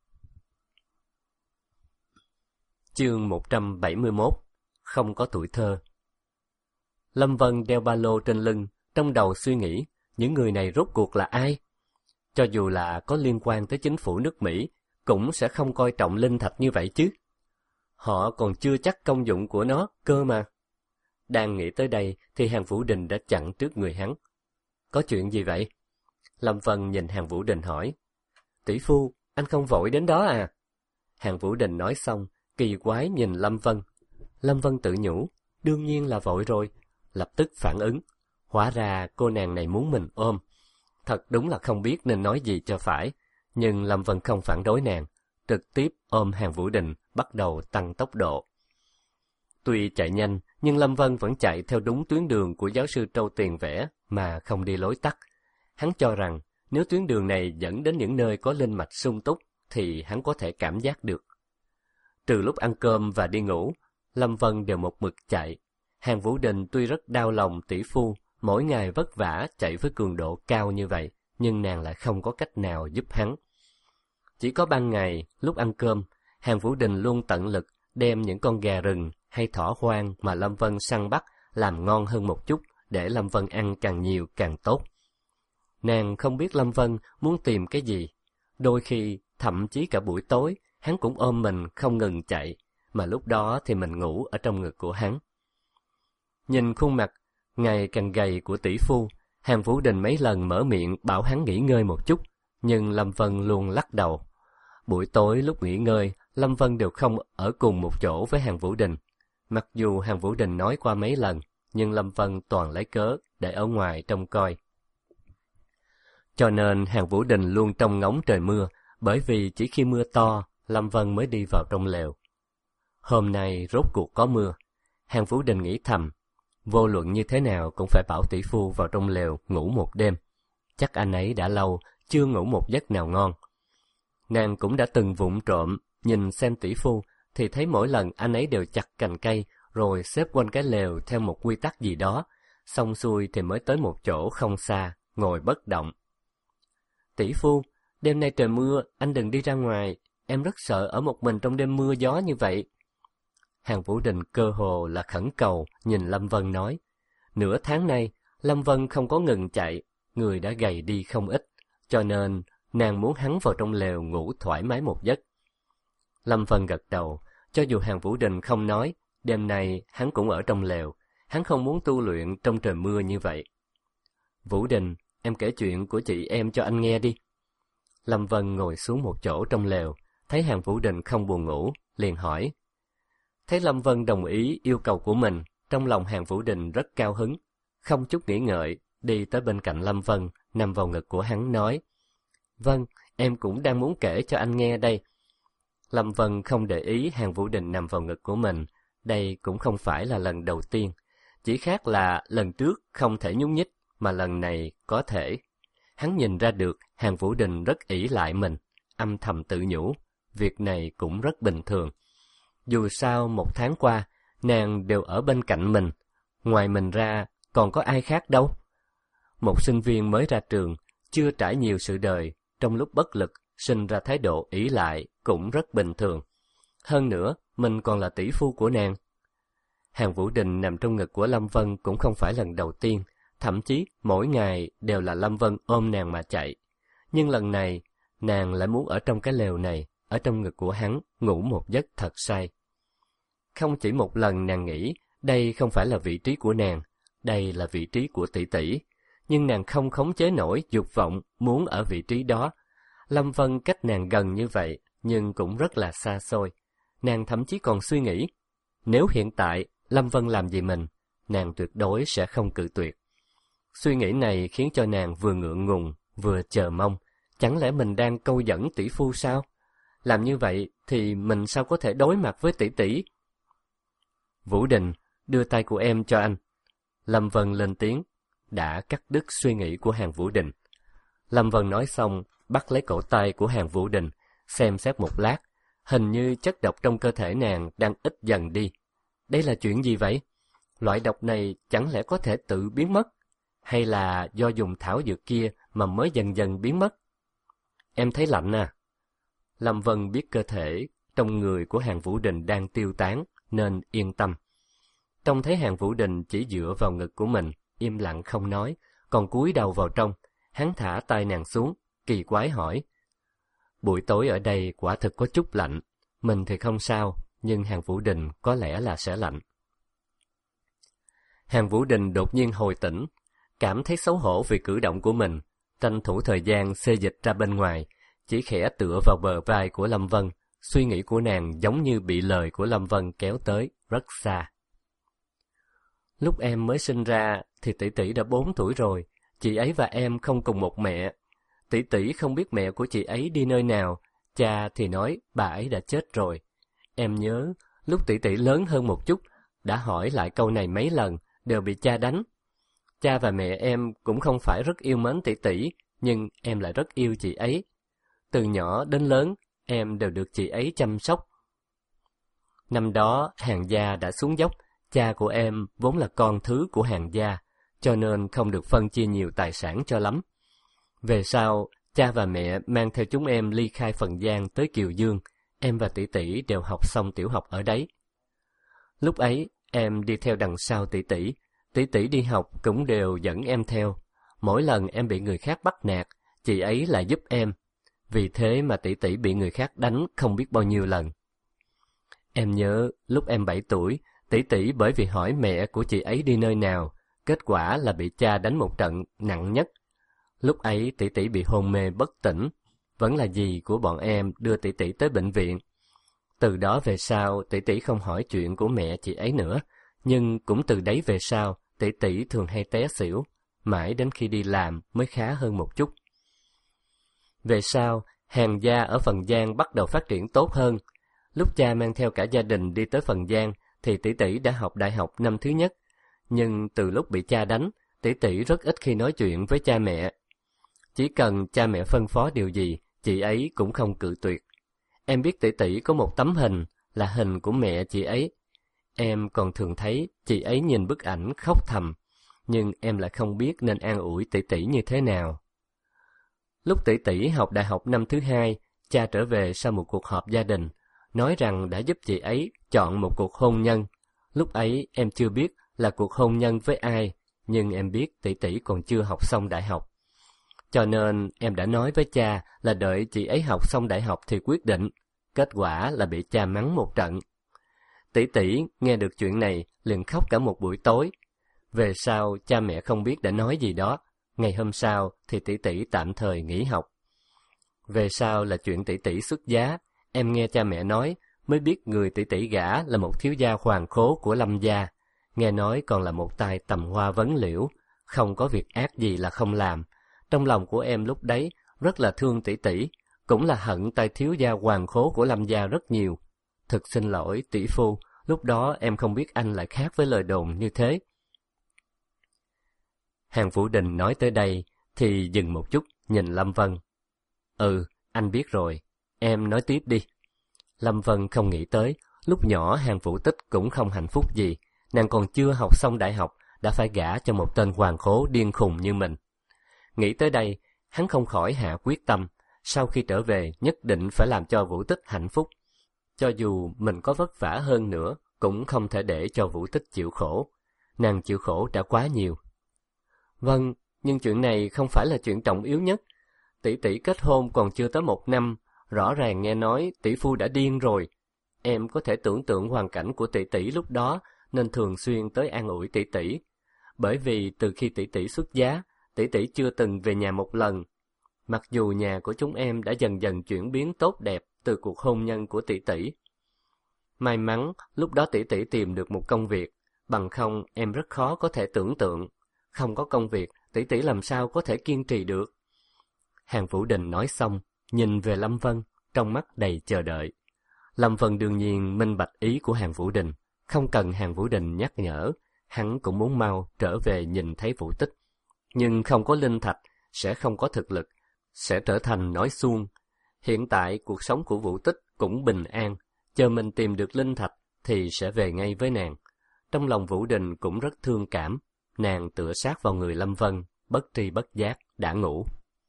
Speaker 1: Chương 171. Không có tuổi thơ. Lâm Vân đeo ba lô trên lưng, trong đầu suy nghĩ, những người này rốt cuộc là ai? Cho dù là có liên quan tới chính phủ nước Mỹ, cũng sẽ không coi trọng linh thạch như vậy chứ. Họ còn chưa chắc công dụng của nó, cơ mà. Đang nghĩ tới đây, thì Hàn Vũ Đình đã chặn trước người hắn. Có chuyện gì vậy? Lâm Vân nhìn Hàn Vũ Đình hỏi. Tỷ phu, anh không vội đến đó à? Hàn Vũ Đình nói xong, kỳ quái nhìn Lâm Vân. Lâm Vân tự nhủ, đương nhiên là vội rồi. Lập tức phản ứng. Hóa ra cô nàng này muốn mình ôm. Thật đúng là không biết nên nói gì cho phải. Nhưng Lâm Vân không phản đối nàng, trực tiếp ôm Hàn Vũ Đình, bắt đầu tăng tốc độ. Tuy chạy nhanh, nhưng Lâm Vân vẫn chạy theo đúng tuyến đường của giáo sư Trâu Tiền vẽ mà không đi lối tắt. Hắn cho rằng Nếu tuyến đường này dẫn đến những nơi có linh mạch sung túc, thì hắn có thể cảm giác được. Trừ lúc ăn cơm và đi ngủ, Lâm Vân đều một mực chạy. Hàn Vũ Đình tuy rất đau lòng tỷ phu, mỗi ngày vất vả chạy với cường độ cao như vậy, nhưng nàng lại không có cách nào giúp hắn. Chỉ có ban ngày, lúc ăn cơm, Hàn Vũ Đình luôn tận lực đem những con gà rừng hay thỏ hoang mà Lâm Vân săn bắt làm ngon hơn một chút, để Lâm Vân ăn càng nhiều càng tốt. Nàng không biết Lâm Vân muốn tìm cái gì. Đôi khi, thậm chí cả buổi tối, hắn cũng ôm mình không ngừng chạy, mà lúc đó thì mình ngủ ở trong ngực của hắn. Nhìn khuôn mặt ngày càng gầy của tỷ phu, Hàn Vũ Đình mấy lần mở miệng bảo hắn nghỉ ngơi một chút, nhưng Lâm Vân luôn lắc đầu. Buổi tối lúc nghỉ ngơi, Lâm Vân đều không ở cùng một chỗ với Hàn Vũ Đình. Mặc dù Hàn Vũ Đình nói qua mấy lần, nhưng Lâm Vân toàn lấy cớ để ở ngoài trông coi. Cho nên Hàn Vũ Đình luôn trông ngóng trời mưa, bởi vì chỉ khi mưa to, Lâm Vân mới đi vào trong lều. Hôm nay rốt cuộc có mưa. Hàn Vũ Đình nghĩ thầm, vô luận như thế nào cũng phải bảo tỷ phu vào trong lều ngủ một đêm. Chắc anh ấy đã lâu chưa ngủ một giấc nào ngon. Nàng cũng đã từng vụng trộm nhìn xem tỷ phu, thì thấy mỗi lần anh ấy đều chặt cành cây rồi xếp quanh cái lều theo một quy tắc gì đó, xong xuôi thì mới tới một chỗ không xa, ngồi bất động. Tỷ phu, đêm nay trời mưa, anh đừng đi ra ngoài, em rất sợ ở một mình trong đêm mưa gió như vậy. Hàn Vũ Đình cơ hồ là khẩn cầu nhìn Lâm Vân nói. Nửa tháng nay, Lâm Vân không có ngừng chạy, người đã gầy đi không ít, cho nên nàng muốn hắn vào trong lều ngủ thoải mái một giấc. Lâm Vân gật đầu, cho dù Hàn Vũ Đình không nói, đêm nay hắn cũng ở trong lều, hắn không muốn tu luyện trong trời mưa như vậy. Vũ Đình, em kể chuyện của chị em cho anh nghe đi. Lâm Vân ngồi xuống một chỗ trong lều, thấy Hàn Vũ Đình không buồn ngủ, liền hỏi. Thấy Lâm Vân đồng ý yêu cầu của mình, trong lòng Hàn Vũ Đình rất cao hứng, không chút nghĩ ngợi, đi tới bên cạnh Lâm Vân, nằm vào ngực của hắn nói. Vâng, em cũng đang muốn kể cho anh nghe đây. Lâm Vân không để ý Hàn Vũ Đình nằm vào ngực của mình, đây cũng không phải là lần đầu tiên, chỉ khác là lần trước không thể nhúc nhích, mà lần này có thể. Hắn nhìn ra được Hàn Vũ Đình rất ỷ lại mình, âm thầm tự nhủ, việc này cũng rất bình thường. Dù sao một tháng qua, nàng đều ở bên cạnh mình, ngoài mình ra còn có ai khác đâu. Một sinh viên mới ra trường, chưa trải nhiều sự đời, trong lúc bất lực sinh ra thái độ ỷ lại cũng rất bình thường. Hơn nữa, mình còn là tỷ phu của nàng. Hàn Vũ Đình nằm trong ngực của Lâm Vân cũng không phải lần đầu tiên, thậm chí mỗi ngày đều là Lâm Vân ôm nàng mà chạy. Nhưng lần này, nàng lại muốn ở trong cái lều này, ở trong ngực của hắn, ngủ một giấc thật say. Không chỉ một lần nàng nghĩ, đây không phải là vị trí của nàng, đây là vị trí của tỷ tỷ. Nhưng nàng không khống chế nổi dục vọng muốn ở vị trí đó. Lâm Vân cách nàng gần như vậy, nhưng cũng rất là xa xôi. Nàng thậm chí còn suy nghĩ, nếu hiện tại Lâm Vân làm gì mình, nàng tuyệt đối sẽ không cự tuyệt. Suy nghĩ này khiến cho nàng vừa ngượng ngùng, vừa chờ mong. Chẳng lẽ mình đang câu dẫn tỷ phu sao? Làm như vậy thì mình sao có thể đối mặt với tỷ tỷ? Vũ Đình, đưa tay của em cho anh. Lâm Vân lên tiếng, đã cắt đứt suy nghĩ của Hàn Vũ Đình. Lâm Vân nói xong, bắt lấy cổ tay của Hàn Vũ Đình, xem xét một lát, hình như chất độc trong cơ thể nàng đang ít dần đi. Đây là chuyện gì vậy? Loại độc này chẳng lẽ có thể tự biến mất? Hay là do dùng thảo dược kia mà mới dần dần biến mất? Em thấy lạnh à? Lâm Vân biết cơ thể trong người của Hàn Vũ Đình đang tiêu tán, nên yên tâm. Trông thấy Hàn Vũ Đình chỉ dựa vào ngực của mình, im lặng không nói, còn cúi đầu vào trong, hắn thả tay nàng xuống, kỳ quái hỏi. Buổi tối ở đây quả thực có chút lạnh, mình thì không sao, nhưng Hàn Vũ Đình có lẽ là sẽ lạnh. Hàn Vũ Đình đột nhiên hồi tỉnh, cảm thấy xấu hổ vì cử động của mình, tranh thủ thời gian xê dịch ra bên ngoài, chỉ khẽ tựa vào bờ vai của Lâm Vân, suy nghĩ của nàng giống như bị lời của Lâm Vân kéo tới rất xa. Lúc em mới sinh ra thì tỷ tỷ đã 4 tuổi rồi, chị ấy và em không cùng một mẹ. Tỷ tỷ không biết mẹ của chị ấy đi nơi nào, cha thì nói bà ấy đã chết rồi. Em nhớ, lúc tỷ tỷ lớn hơn một chút, đã hỏi lại câu này mấy lần, đều bị cha đánh. Cha và mẹ em cũng không phải rất yêu mến tỷ tỷ, nhưng em lại rất yêu chị ấy. Từ nhỏ đến lớn, em đều được chị ấy chăm sóc. Năm đó, Hàn gia đã xuống dốc, cha của em vốn là con thứ của Hàn gia, cho nên không được phân chia nhiều tài sản cho lắm. Về sau, cha và mẹ mang theo chúng em ly khai Phần Giang tới Kiều Dương, em và tỷ tỷ đều học xong tiểu học ở đấy. Lúc ấy, em đi theo đằng sau tỷ tỷ đi học cũng đều dẫn em theo. Mỗi lần em bị người khác bắt nạt, chị ấy lại giúp em. Vì thế mà tỷ tỷ bị người khác đánh không biết bao nhiêu lần. Em nhớ lúc em 7 tuổi, tỷ tỷ bởi vì hỏi mẹ của chị ấy đi nơi nào, kết quả là bị cha đánh một trận nặng nhất. Lúc ấy tỷ tỷ bị hôn mê bất tỉnh, vẫn là dì của bọn em đưa tỷ tỷ tới bệnh viện. Từ đó về sau, tỷ tỷ không hỏi chuyện của mẹ chị ấy nữa, nhưng cũng từ đấy về sau, tỷ tỷ thường hay té xỉu, mãi đến khi đi làm mới khá hơn một chút. Về sau, Hàn gia ở Phần Giang bắt đầu phát triển tốt hơn. Lúc cha mang theo cả gia đình đi tới Phần Giang, thì tỷ tỷ đã học đại học năm thứ nhất. Nhưng từ lúc bị cha đánh, tỷ tỷ rất ít khi nói chuyện với cha mẹ. Chỉ cần cha mẹ phân phó điều gì, chị ấy cũng không cự tuyệt. Em biết tỷ tỷ có một tấm hình, là hình của mẹ chị ấy. Em còn thường thấy chị ấy nhìn bức ảnh khóc thầm, nhưng em lại không biết nên an ủi tỷ tỷ như thế nào. Lúc tỷ tỷ học đại học năm thứ hai, cha trở về sau một cuộc họp gia đình, nói rằng đã giúp chị ấy chọn một cuộc hôn nhân. Lúc ấy em chưa biết là cuộc hôn nhân với ai, nhưng em biết tỷ tỷ còn chưa học xong đại học. Cho nên em đã nói với cha là đợi chị ấy học xong đại học thì quyết định. Kết quả là bị cha mắng một trận. Tỷ tỷ nghe được chuyện này liền khóc cả một buổi tối. Về sau cha mẹ không biết đã nói gì đó. Ngày hôm sau thì tỷ tỷ tạm thời nghỉ học. Về sau là chuyện tỷ tỷ xuất giá. Em nghe cha mẹ nói mới biết người tỷ tỷ gả là một thiếu gia hoàng khố của Lâm gia. Nghe nói còn là một tài tầm hoa vấn liễu, không có việc ác gì là không làm. Trong lòng của em lúc đấy rất là thương tỷ tỷ, cũng là hận tay thiếu gia hoàng khố của Lâm gia rất nhiều. Thực xin lỗi tỷ phu, lúc đó em không biết anh lại khác với lời đồn như thế. Hàn Vũ Đình nói tới đây thì dừng một chút nhìn Lâm Vân. Anh biết rồi, em nói tiếp đi. Lâm Vân không nghĩ tới, lúc nhỏ Hàn Vũ Tích cũng không hạnh phúc gì, nàng còn chưa học xong đại học đã phải gả cho một tên hoàng khố điên khùng như mình. Nghĩ tới đây, hắn không khỏi hạ quyết tâm, sau khi trở về nhất định phải làm cho Vũ Tích hạnh phúc. Cho dù mình có vất vả hơn nữa, cũng không thể để cho Vũ Tích chịu khổ. Nàng chịu khổ đã quá nhiều. Vâng, nhưng chuyện này không phải là chuyện trọng yếu nhất. Tỷ tỷ kết hôn còn chưa tới 1 năm, rõ ràng nghe nói tỷ phu đã điên rồi. Em có thể tưởng tượng hoàn cảnh của tỷ tỷ lúc đó, nên thường xuyên tới an ủi tỷ tỷ. Bởi vì từ khi tỷ tỷ xuất giá, tỷ tỷ chưa từng về nhà một lần. Mặc dù nhà của chúng em đã dần dần chuyển biến tốt đẹp từ cuộc hôn nhân của tỷ tỷ. May mắn lúc đó tỷ tỷ tìm được một công việc, bằng không em rất khó có thể tưởng tượng. Không có công việc, tỷ tỷ làm sao có thể kiên trì được. Hàn Vũ Đình nói xong, nhìn về Lâm Vân, trong mắt đầy chờ đợi. Lâm Vân đương nhiên minh bạch ý của Hàn Vũ Đình, không cần Hàn Vũ Đình nhắc nhở, hắn cũng muốn mau trở về nhìn thấy Vũ Tích. Nhưng không có linh thạch, sẽ không có thực lực, sẽ trở thành nói suông. Hiện tại cuộc sống của Vũ Tích cũng bình an, chờ mình tìm được linh thạch thì sẽ về ngay với nàng. Trong lòng Vũ Đình cũng rất thương cảm, nàng tựa sát vào người Lâm Vân, bất tri bất giác đã ngủ.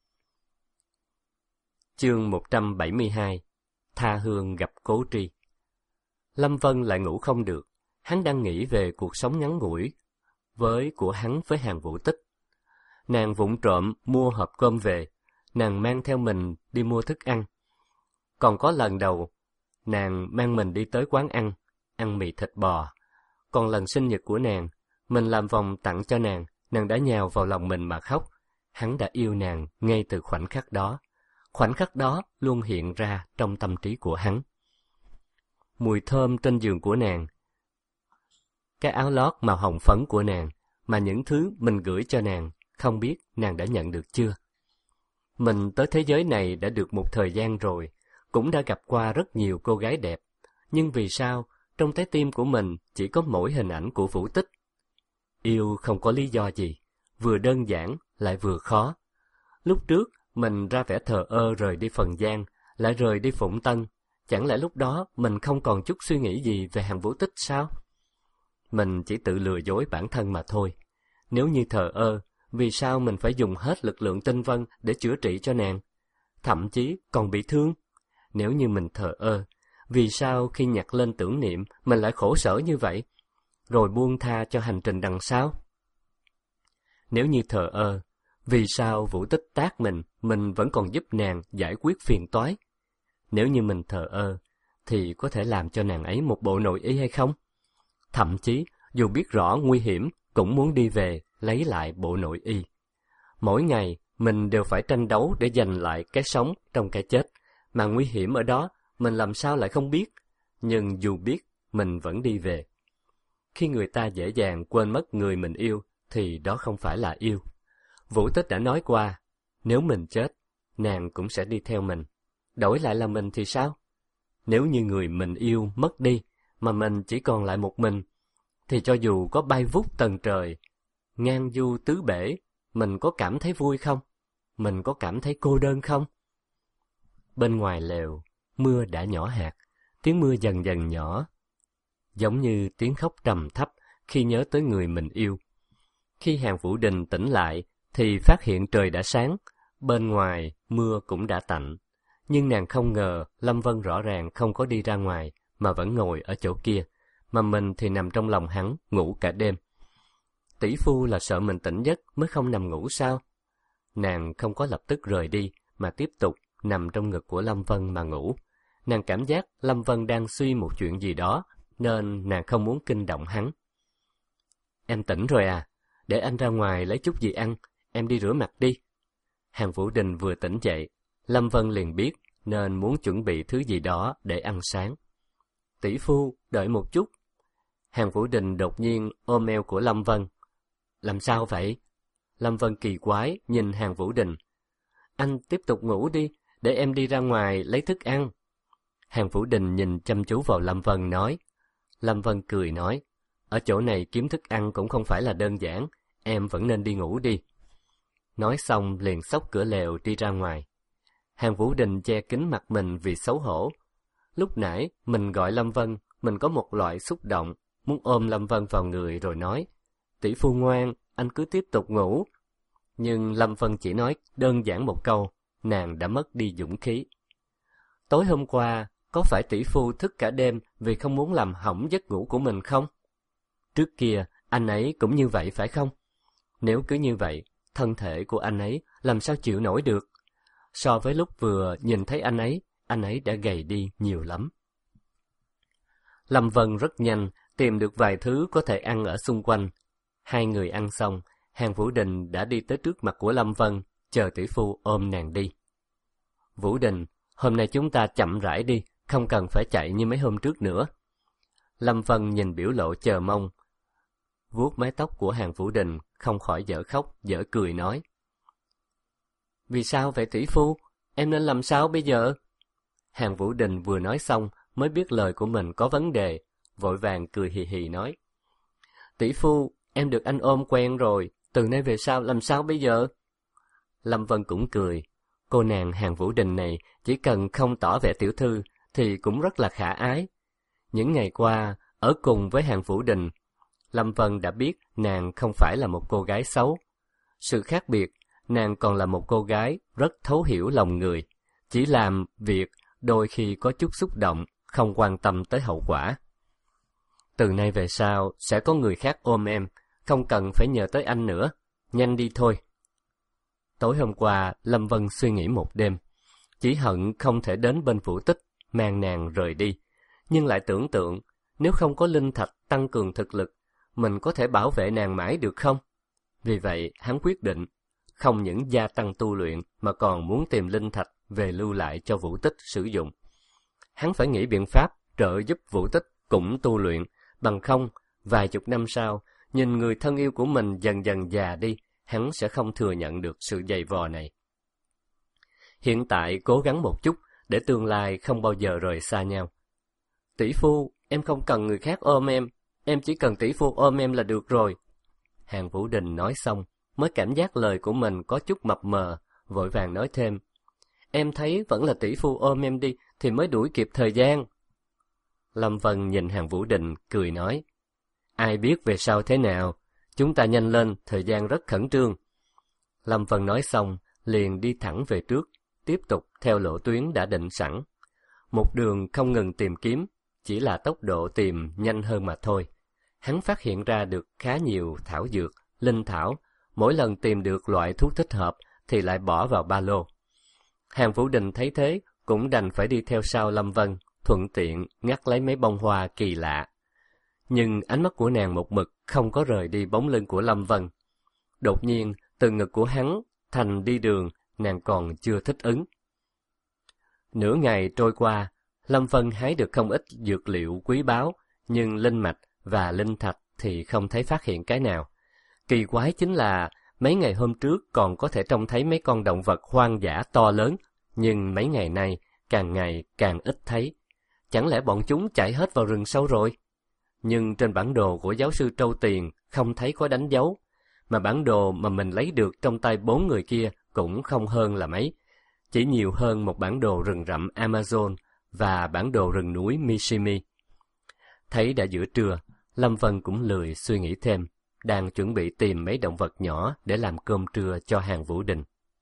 Speaker 1: Chương 172 Tha hương gặp Cố Tri. Lâm Vân lại ngủ không được, hắn đang nghĩ về cuộc sống ngắn ngủi của hắn với Hàn Vũ Tích. Nàng vụng trộm mua hộp cơm về, nàng mang theo mình đi mua thức ăn. Còn có lần đầu, nàng mang mình đi tới quán ăn mì thịt bò. Còn lần sinh nhật của nàng, mình làm vòng tặng cho nàng, nàng đã nhào vào lòng mình mà khóc. Hắn đã yêu nàng ngay từ khoảnh khắc đó. Khoảnh khắc đó luôn hiện ra trong tâm trí của hắn. Mùi thơm trên giường của nàng, cái áo lót màu hồng phấn của nàng, mà những thứ mình gửi cho nàng, không biết nàng đã nhận được chưa. Mình tới thế giới này đã được một thời gian rồi, cũng đã gặp qua rất nhiều cô gái đẹp. Nhưng vì sao, trong trái tim của mình chỉ có mỗi hình ảnh của Vũ Tích? Yêu không có lý do gì, vừa đơn giản lại vừa khó. Lúc trước, mình ra vẻ thờ ơ rời đi Phần Giang, lại rời đi Phụng Tân. Chẳng lẽ lúc đó mình không còn chút suy nghĩ gì về Hàn Vũ Tích sao? Mình chỉ tự lừa dối bản thân mà thôi. Nếu như thờ ơ, vì sao mình phải dùng hết lực lượng tinh vân để chữa trị cho nàng? Thậm chí còn bị thương. Nếu như mình thờ ơ, vì sao khi nhặt lên tưởng niệm mình lại khổ sở như vậy, rồi buông tha cho hành trình đằng sau? Nếu như thờ ơ, vì sao Vũ Tích tát mình vẫn còn giúp nàng giải quyết phiền toái? Nếu như mình thờ ơ, thì có thể làm cho nàng ấy một bộ nội y hay không? Thậm chí, dù biết rõ nguy hiểm, cũng muốn đi về, lấy lại bộ nội y. Mỗi ngày, mình đều phải tranh đấu để giành lại cái sống trong cái chết, mà nguy hiểm ở đó, mình làm sao lại không biết? Nhưng dù biết, mình vẫn đi về. Khi người ta dễ dàng quên mất người mình yêu, thì đó không phải là yêu. Vũ Tích đã nói qua, nếu mình chết, nàng cũng sẽ đi theo mình. Đổi lại là mình thì sao? Nếu như người mình yêu mất đi, mà mình chỉ còn lại một mình, thì cho dù có bay vút tầng trời, ngang du tứ bể, mình có cảm thấy vui không? Mình có cảm thấy cô đơn không? Bên ngoài lều, mưa đã nhỏ hạt, tiếng mưa dần dần nhỏ, giống như tiếng khóc trầm thấp khi nhớ tới người mình yêu. Khi Hàn Vũ Đình tỉnh lại, thì phát hiện trời đã sáng, bên ngoài mưa cũng đã tạnh. Nhưng nàng không ngờ Lâm Vân rõ ràng không có đi ra ngoài, mà vẫn ngồi ở chỗ kia, mà mình thì nằm trong lòng hắn, ngủ cả đêm. Tỷ phu là sợ mình tỉnh giấc mới không nằm ngủ sao? Nàng không có lập tức rời đi, mà tiếp tục nằm trong ngực của Lâm Vân mà ngủ. Nàng cảm giác Lâm Vân đang suy một chuyện gì đó, nên nàng không muốn kinh động hắn. Em tỉnh rồi à? Để anh ra ngoài lấy chút gì ăn, em đi rửa mặt đi. Hàn Vũ Đình vừa tỉnh dậy, Lâm Vân liền biết, nên muốn chuẩn bị thứ gì đó để ăn sáng. Tỷ phu, đợi một chút. Hàn Vũ Đình đột nhiên ôm eo của Lâm Vân. Làm sao vậy? Lâm Vân kỳ quái nhìn Hàn Vũ Đình. Anh tiếp tục ngủ đi, để em đi ra ngoài lấy thức ăn. Hàn Vũ Đình nhìn chăm chú vào Lâm Vân nói. Lâm Vân cười nói, ở chỗ này kiếm thức ăn cũng không phải là đơn giản, em vẫn nên đi ngủ đi. Nói xong liền xốc cửa lều đi ra ngoài. Hàn Vũ Đình che kín mặt mình vì xấu hổ. Lúc nãy mình gọi Lâm Vân, mình có một loại xúc động, muốn ôm Lâm Vân vào người rồi nói, tỷ phu ngoan, anh cứ tiếp tục ngủ. Nhưng Lâm Vân chỉ nói đơn giản một câu, nàng đã mất đi dũng khí. Tối hôm qua, có phải tỷ phu thức cả đêm vì không muốn làm hỏng giấc ngủ của mình không? Trước kia, anh ấy cũng như vậy phải không? Nếu cứ như vậy, thân thể của anh ấy làm sao chịu nổi được? So với lúc vừa nhìn thấy anh ấy đã gầy đi nhiều lắm. Lâm Vân rất nhanh tìm được vài thứ có thể ăn ở xung quanh. Hai người ăn xong, Hàn Vũ Đình đã đi tới trước mặt của Lâm Vân, chờ tỷ phu ôm nàng đi. Vũ Đình, hôm nay chúng ta chậm rãi đi, không cần phải chạy như mấy hôm trước nữa. Lâm Vân nhìn biểu lộ chờ mong, vuốt mái tóc của Hàn Vũ Đình, không khỏi dở khóc, dở cười nói. Vì sao vậy tỷ phu? Em nên làm sao bây giờ? Hàn Vũ Đình vừa nói xong mới biết lời của mình có vấn đề, vội vàng cười hì hì nói. Tỷ phu, em được anh ôm quen rồi, từ nay về sau làm sao bây giờ? Lâm Vân cũng cười, cô nàng Hàn Vũ Đình này chỉ cần không tỏ vẻ tiểu thư thì cũng rất là khả ái. Những ngày qua, ở cùng với Hàn Vũ Đình, Lâm Vân đã biết nàng không phải là một cô gái xấu. Sự khác biệt, nàng còn là một cô gái rất thấu hiểu lòng người, chỉ làm việc đôi khi có chút xúc động, không quan tâm tới hậu quả. Từ nay về sau, sẽ có người khác ôm em, không cần phải nhờ tới anh nữa, nhanh đi thôi. Tối hôm qua, Lâm Vân suy nghĩ một đêm, chỉ hận không thể đến bên Vũ Tích, mang nàng rời đi, nhưng lại tưởng tượng, nếu không có linh thạch tăng cường thực lực, mình có thể bảo vệ nàng mãi được không? Vì vậy, hắn quyết định, không những gia tăng tu luyện mà còn muốn tìm linh thạch về lưu lại cho Vũ Tích sử dụng. Hắn phải nghĩ biện pháp trợ giúp Vũ Tích cũng tu luyện, bằng không, vài chục năm sau, nhìn người thân yêu của mình dần dần già đi, hắn sẽ không thừa nhận được sự dày vò này. Hiện tại cố gắng một chút, để tương lai không bao giờ rời xa nhau. Tỷ phu, em không cần người khác ôm em chỉ cần tỷ phu ôm em là được rồi. Hàn Vũ Đình nói xong, mới cảm giác lời của mình có chút mập mờ, vội vàng nói thêm, em thấy vẫn là tỷ phu ôm em đi thì mới đuổi kịp thời gian. Lâm Vân nhìn Hàn Vũ Đình, cười nói, ai biết về sau thế nào, chúng ta nhanh lên, thời gian rất khẩn trương. Lâm Vân nói xong, liền đi thẳng về trước, tiếp tục theo lộ tuyến đã định sẵn. Một đường không ngừng tìm kiếm, chỉ là tốc độ tìm nhanh hơn mà thôi. Hắn phát hiện ra được khá nhiều thảo dược, linh thảo, mỗi lần tìm được loại thuốc thích hợp thì lại bỏ vào ba lô. Hàn Vũ Đình thấy thế, cũng đành phải đi theo sau Lâm Vân, thuận tiện ngắt lấy mấy bông hoa kỳ lạ. Nhưng ánh mắt của nàng một mực không có rời đi bóng lưng của Lâm Vân. Đột nhiên, từ ngực của hắn thành đi đường, nàng còn chưa thích ứng. Nửa ngày trôi qua, Lâm Vân hái được không ít dược liệu quý báu, nhưng linh mạch và linh thạch thì không thấy phát hiện cái nào. Kỳ quái chính là mấy ngày hôm trước còn có thể trông thấy mấy con động vật hoang dã to lớn, nhưng mấy ngày nay ngày càng ít thấy. Chẳng lẽ bọn chúng chạy hết vào rừng sâu rồi? Nhưng trên bản đồ của giáo sư Trâu Tiền không thấy có đánh dấu, mà bản đồ mà mình lấy được trong tay 4 người kia cũng không hơn là mấy, chỉ nhiều hơn một bản đồ rừng rậm Amazon và bản đồ rừng núi Mishimi. Thấy đã giữa trưa, Lâm Vân cũng lười suy nghĩ thêm, đang chuẩn bị tìm mấy động vật nhỏ để làm cơm trưa cho Hàn Vũ Đình.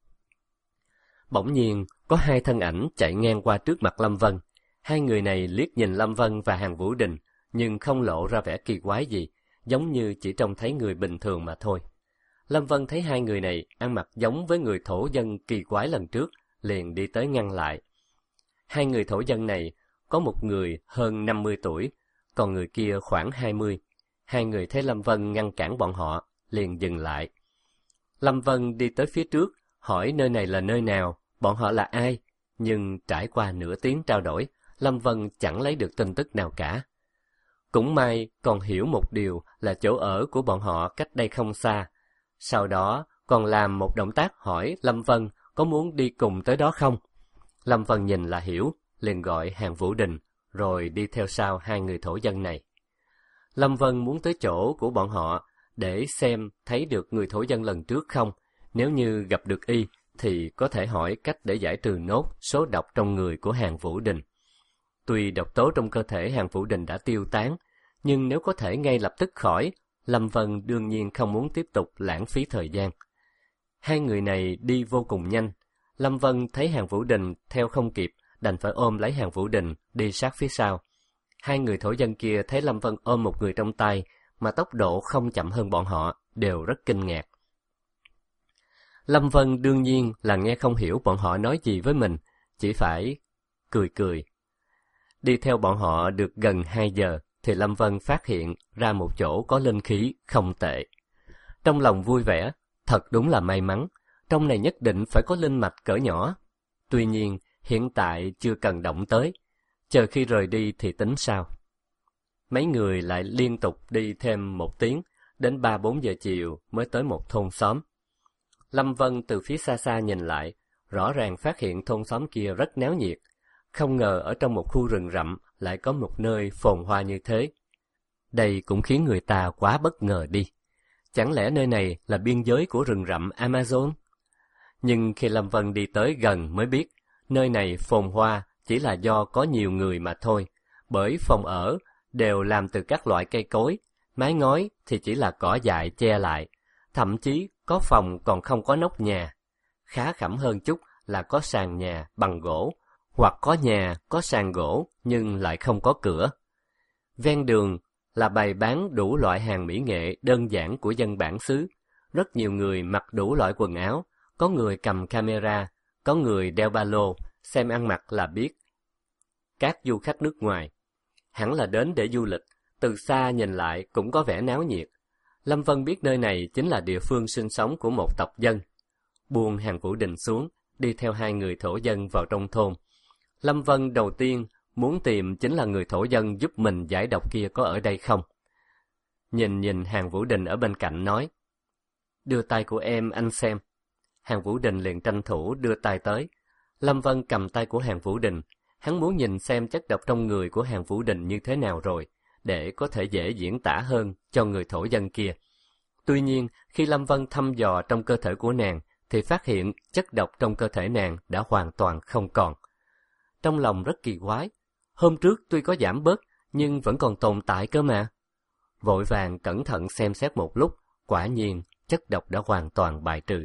Speaker 1: Bỗng nhiên, có 2 thân ảnh chạy ngang qua trước mặt Lâm Vân. 2 người này liếc nhìn Lâm Vân và Hàn Vũ Đình, nhưng không lộ ra vẻ kỳ quái gì, giống như chỉ trông thấy người bình thường mà thôi. Lâm Vân thấy 2 người này ăn mặc giống với người thổ dân kỳ quái lần trước, liền đi tới ngăn lại. 2 người thổ dân này, có một người hơn 50 tuổi, còn người kia khoảng 20. 2 người thấy Lâm Vân ngăn cản bọn họ, liền dừng lại. Lâm Vân đi tới phía trước, hỏi nơi này là nơi nào, bọn họ là ai, nhưng trải qua nửa tiếng trao đổi, Lâm Vân chẳng lấy được tin tức nào cả. Cũng may còn hiểu một điều là chỗ ở của bọn họ cách đây không xa. Sau đó còn làm một động tác hỏi Lâm Vân có muốn đi cùng tới đó không. Lâm Vân nhìn là hiểu, liền gọi Hàn Vũ Đình, rồi đi theo sau 2 người thổ dân này. Lâm Vân muốn tới chỗ của bọn họ để xem thấy được người thổ dân lần trước không. Nếu như gặp được y thì có thể hỏi cách để giải trừ nốt số độc trong người của Hàn Vũ Đình. Tuy độc tố trong cơ thể Hàn Vũ Đình đã tiêu tán, nhưng nếu có thể ngay lập tức khỏi, Lâm Vân đương nhiên không muốn tiếp tục lãng phí thời gian. 2 người này đi vô cùng nhanh. Lâm Vân thấy Hàn Vũ Đình theo không kịp, đành phải ôm lấy Hàn Vũ Đình đi sát phía sau. 2 người thổ dân kia thấy Lâm Vân ôm một người trong tay, mà tốc độ không chậm hơn bọn họ, đều rất kinh ngạc. Lâm Vân đương nhiên là nghe không hiểu bọn họ nói gì với mình, chỉ phải cười cười. Đi theo bọn họ được gần 2 giờ, thì Lâm Vân phát hiện ra một chỗ có linh khí không tệ. Trong lòng vui vẻ, thật đúng là may mắn, trong này nhất định phải có linh mạch cỡ nhỏ. Tuy nhiên, hiện tại chưa cần động tới, chờ khi rời đi thì tính sao. Mấy người lại liên tục đi thêm 1 tiếng, đến 3-4 giờ chiều mới tới một thôn xóm. Lâm Vân từ phía xa xa nhìn lại, rõ ràng phát hiện thôn xóm kia rất náo nhiệt. Không ngờ ở trong một khu rừng rậm lại có một nơi phồn hoa như thế. Đây cũng khiến người ta quá bất ngờ đi. Chẳng lẽ nơi này là biên giới của rừng rậm Amazon? Nhưng khi Lâm Vân đi tới gần mới biết, nơi này phồn hoa chỉ là do có nhiều người mà thôi, bởi phòng ở đều làm từ các loại cây cối, mái ngói thì chỉ là cỏ dại che lại, thậm chí có phòng còn không có nóc nhà. Khá khẩm hơn chút là có sàn nhà bằng gỗ, hoặc có nhà có sàn gỗ nhưng lại không có cửa. Ven đường là bày bán đủ loại hàng mỹ nghệ đơn giản của dân bản xứ. Rất nhiều người mặc đủ loại quần áo, có người cầm camera, có người đeo ba lô, xem ăn mặc là biết. Các du khách nước ngoài, hẳn là đến để du lịch, từ xa nhìn lại cũng có vẻ náo nhiệt. Lâm Vân biết nơi này chính là địa phương sinh sống của một tộc dân. Buông Hàn Vũ Đình xuống, đi theo 2 người thổ dân vào trong thôn. Lâm Vân đầu tiên muốn tìm chính là người thổ dân giúp mình giải độc kia có ở đây không. Nhìn Hàn Vũ Đình ở bên cạnh nói, đưa tay của em anh xem. Hàn Vũ Đình liền tranh thủ đưa tay tới. Lâm Vân cầm tay của Hàn Vũ Đình, hắn muốn nhìn xem chất độc trong người của Hàn Vũ Đình như thế nào rồi, để có thể dễ diễn tả hơn cho người thổ dân kia. Tuy nhiên, khi Lâm Vân thăm dò trong cơ thể của nàng, thì phát hiện chất độc trong cơ thể nàng đã hoàn toàn không còn. Trong lòng rất kỳ quái, hôm trước tuy có giảm bớt, nhưng vẫn còn tồn tại cơ mà. Vội vàng cẩn thận xem xét một lúc, quả nhiên chất độc đã hoàn toàn bài trừ.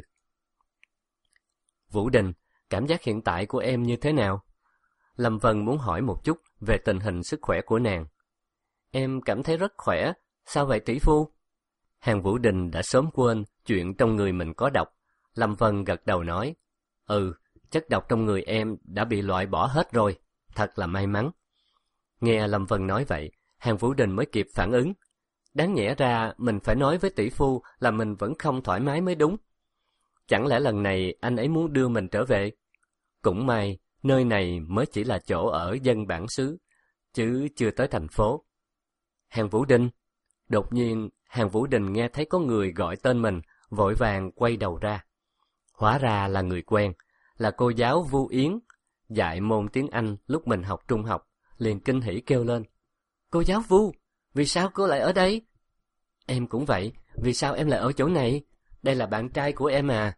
Speaker 1: Vũ Đình, cảm giác hiện tại của em như thế nào? Lâm Vân muốn hỏi một chút về tình hình sức khỏe của nàng. Em cảm thấy rất khỏe, sao vậy tỷ phu? Hàng Vũ Đình đã sớm quên chuyện trong người mình có độc. Lâm Vân gật đầu nói, chất độc trong người em đã bị loại bỏ hết rồi, thật là may mắn. Nghe Lâm Vân nói vậy, Hàng Vũ Đình mới kịp phản ứng. Đáng nhẽ ra mình phải nói với tỷ phu là mình vẫn không thoải mái mới đúng. Chẳng lẽ lần này anh ấy muốn đưa mình trở về? Cũng may, nơi này mới chỉ là chỗ ở dân bản xứ, chứ chưa tới thành phố. Hàng Vũ Đình. Đột nhiên, Hàng Vũ Đình nghe thấy có người gọi tên mình, vội vàng quay đầu ra. Hóa ra là người quen, là cô giáo Vu Yến, dạy môn tiếng Anh lúc mình học trung học, liền kinh hỉ kêu lên. Cô giáo Vu, vì sao cô lại ở đây? Em cũng vậy, vì sao em lại ở chỗ này? Đây là bạn trai của em à.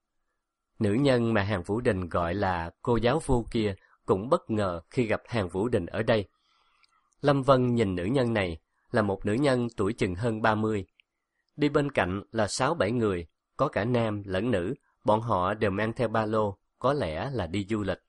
Speaker 1: Nữ nhân mà Hàng Vũ Đình gọi là cô giáo Vu kia cũng bất ngờ khi gặp Hàng Vũ Đình ở đây. Lâm Vân nhìn nữ nhân này, là một nữ nhân tuổi chừng hơn 30. Đi bên cạnh là 6-7 người, có cả nam lẫn nữ, bọn họ đều mang theo ba lô, có lẽ là đi du lịch.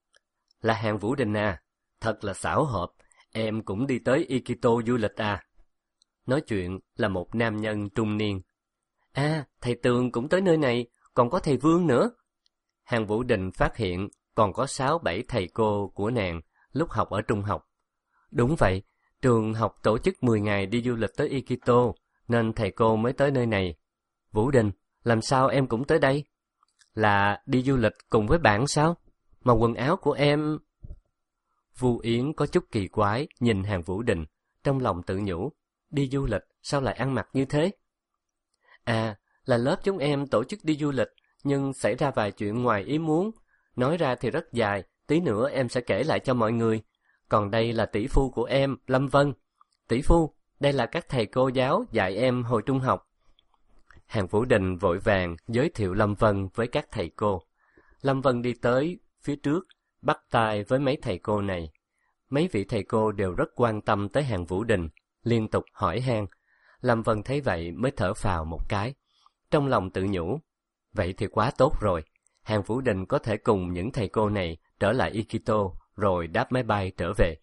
Speaker 1: Là Hàng Vũ Đình à, thật là xảo hợp, em cũng đi tới Ikito du lịch à. Nói chuyện là một nam nhân trung niên. À, thầy Tường cũng tới nơi này, còn có thầy Vương nữa. Hàng Vũ Đình phát hiện còn có 6-7 thầy cô của nàng lúc học ở trung học. Đúng vậy, trường học tổ chức 10 ngày đi du lịch tới Ikito, nên thầy cô mới tới nơi này. Vũ Đình, làm sao em cũng tới đây? Là đi du lịch cùng với bạn sao? Mà quần áo của em... Vu Yến có chút kỳ quái nhìn Hàng Vũ Đình, trong lòng tự nhủ, đi du lịch sao lại ăn mặc như thế? À, là lớp chúng em tổ chức đi du lịch, nhưng xảy ra vài chuyện ngoài ý muốn. Nói ra thì rất dài, tí nữa em sẽ kể lại cho mọi người. Còn đây là tỷ phu của em, Lâm Vân. Tỷ phu, đây là các thầy cô giáo dạy em hồi trung học. Hàng Vũ Đình vội vàng giới thiệu Lâm Vân với các thầy cô. Lâm Vân đi tới phía trước, bắt tay với mấy thầy cô này. Mấy vị thầy cô đều rất quan tâm tới Hàng Vũ Đình, liên tục hỏi han. Lâm Vân thấy vậy mới thở phào một cái. Trong lòng tự nhủ, vậy thì quá tốt rồi. Hàng Vũ Đình có thể cùng những thầy cô này trở lại Ikito, rồi đáp máy bay trở về.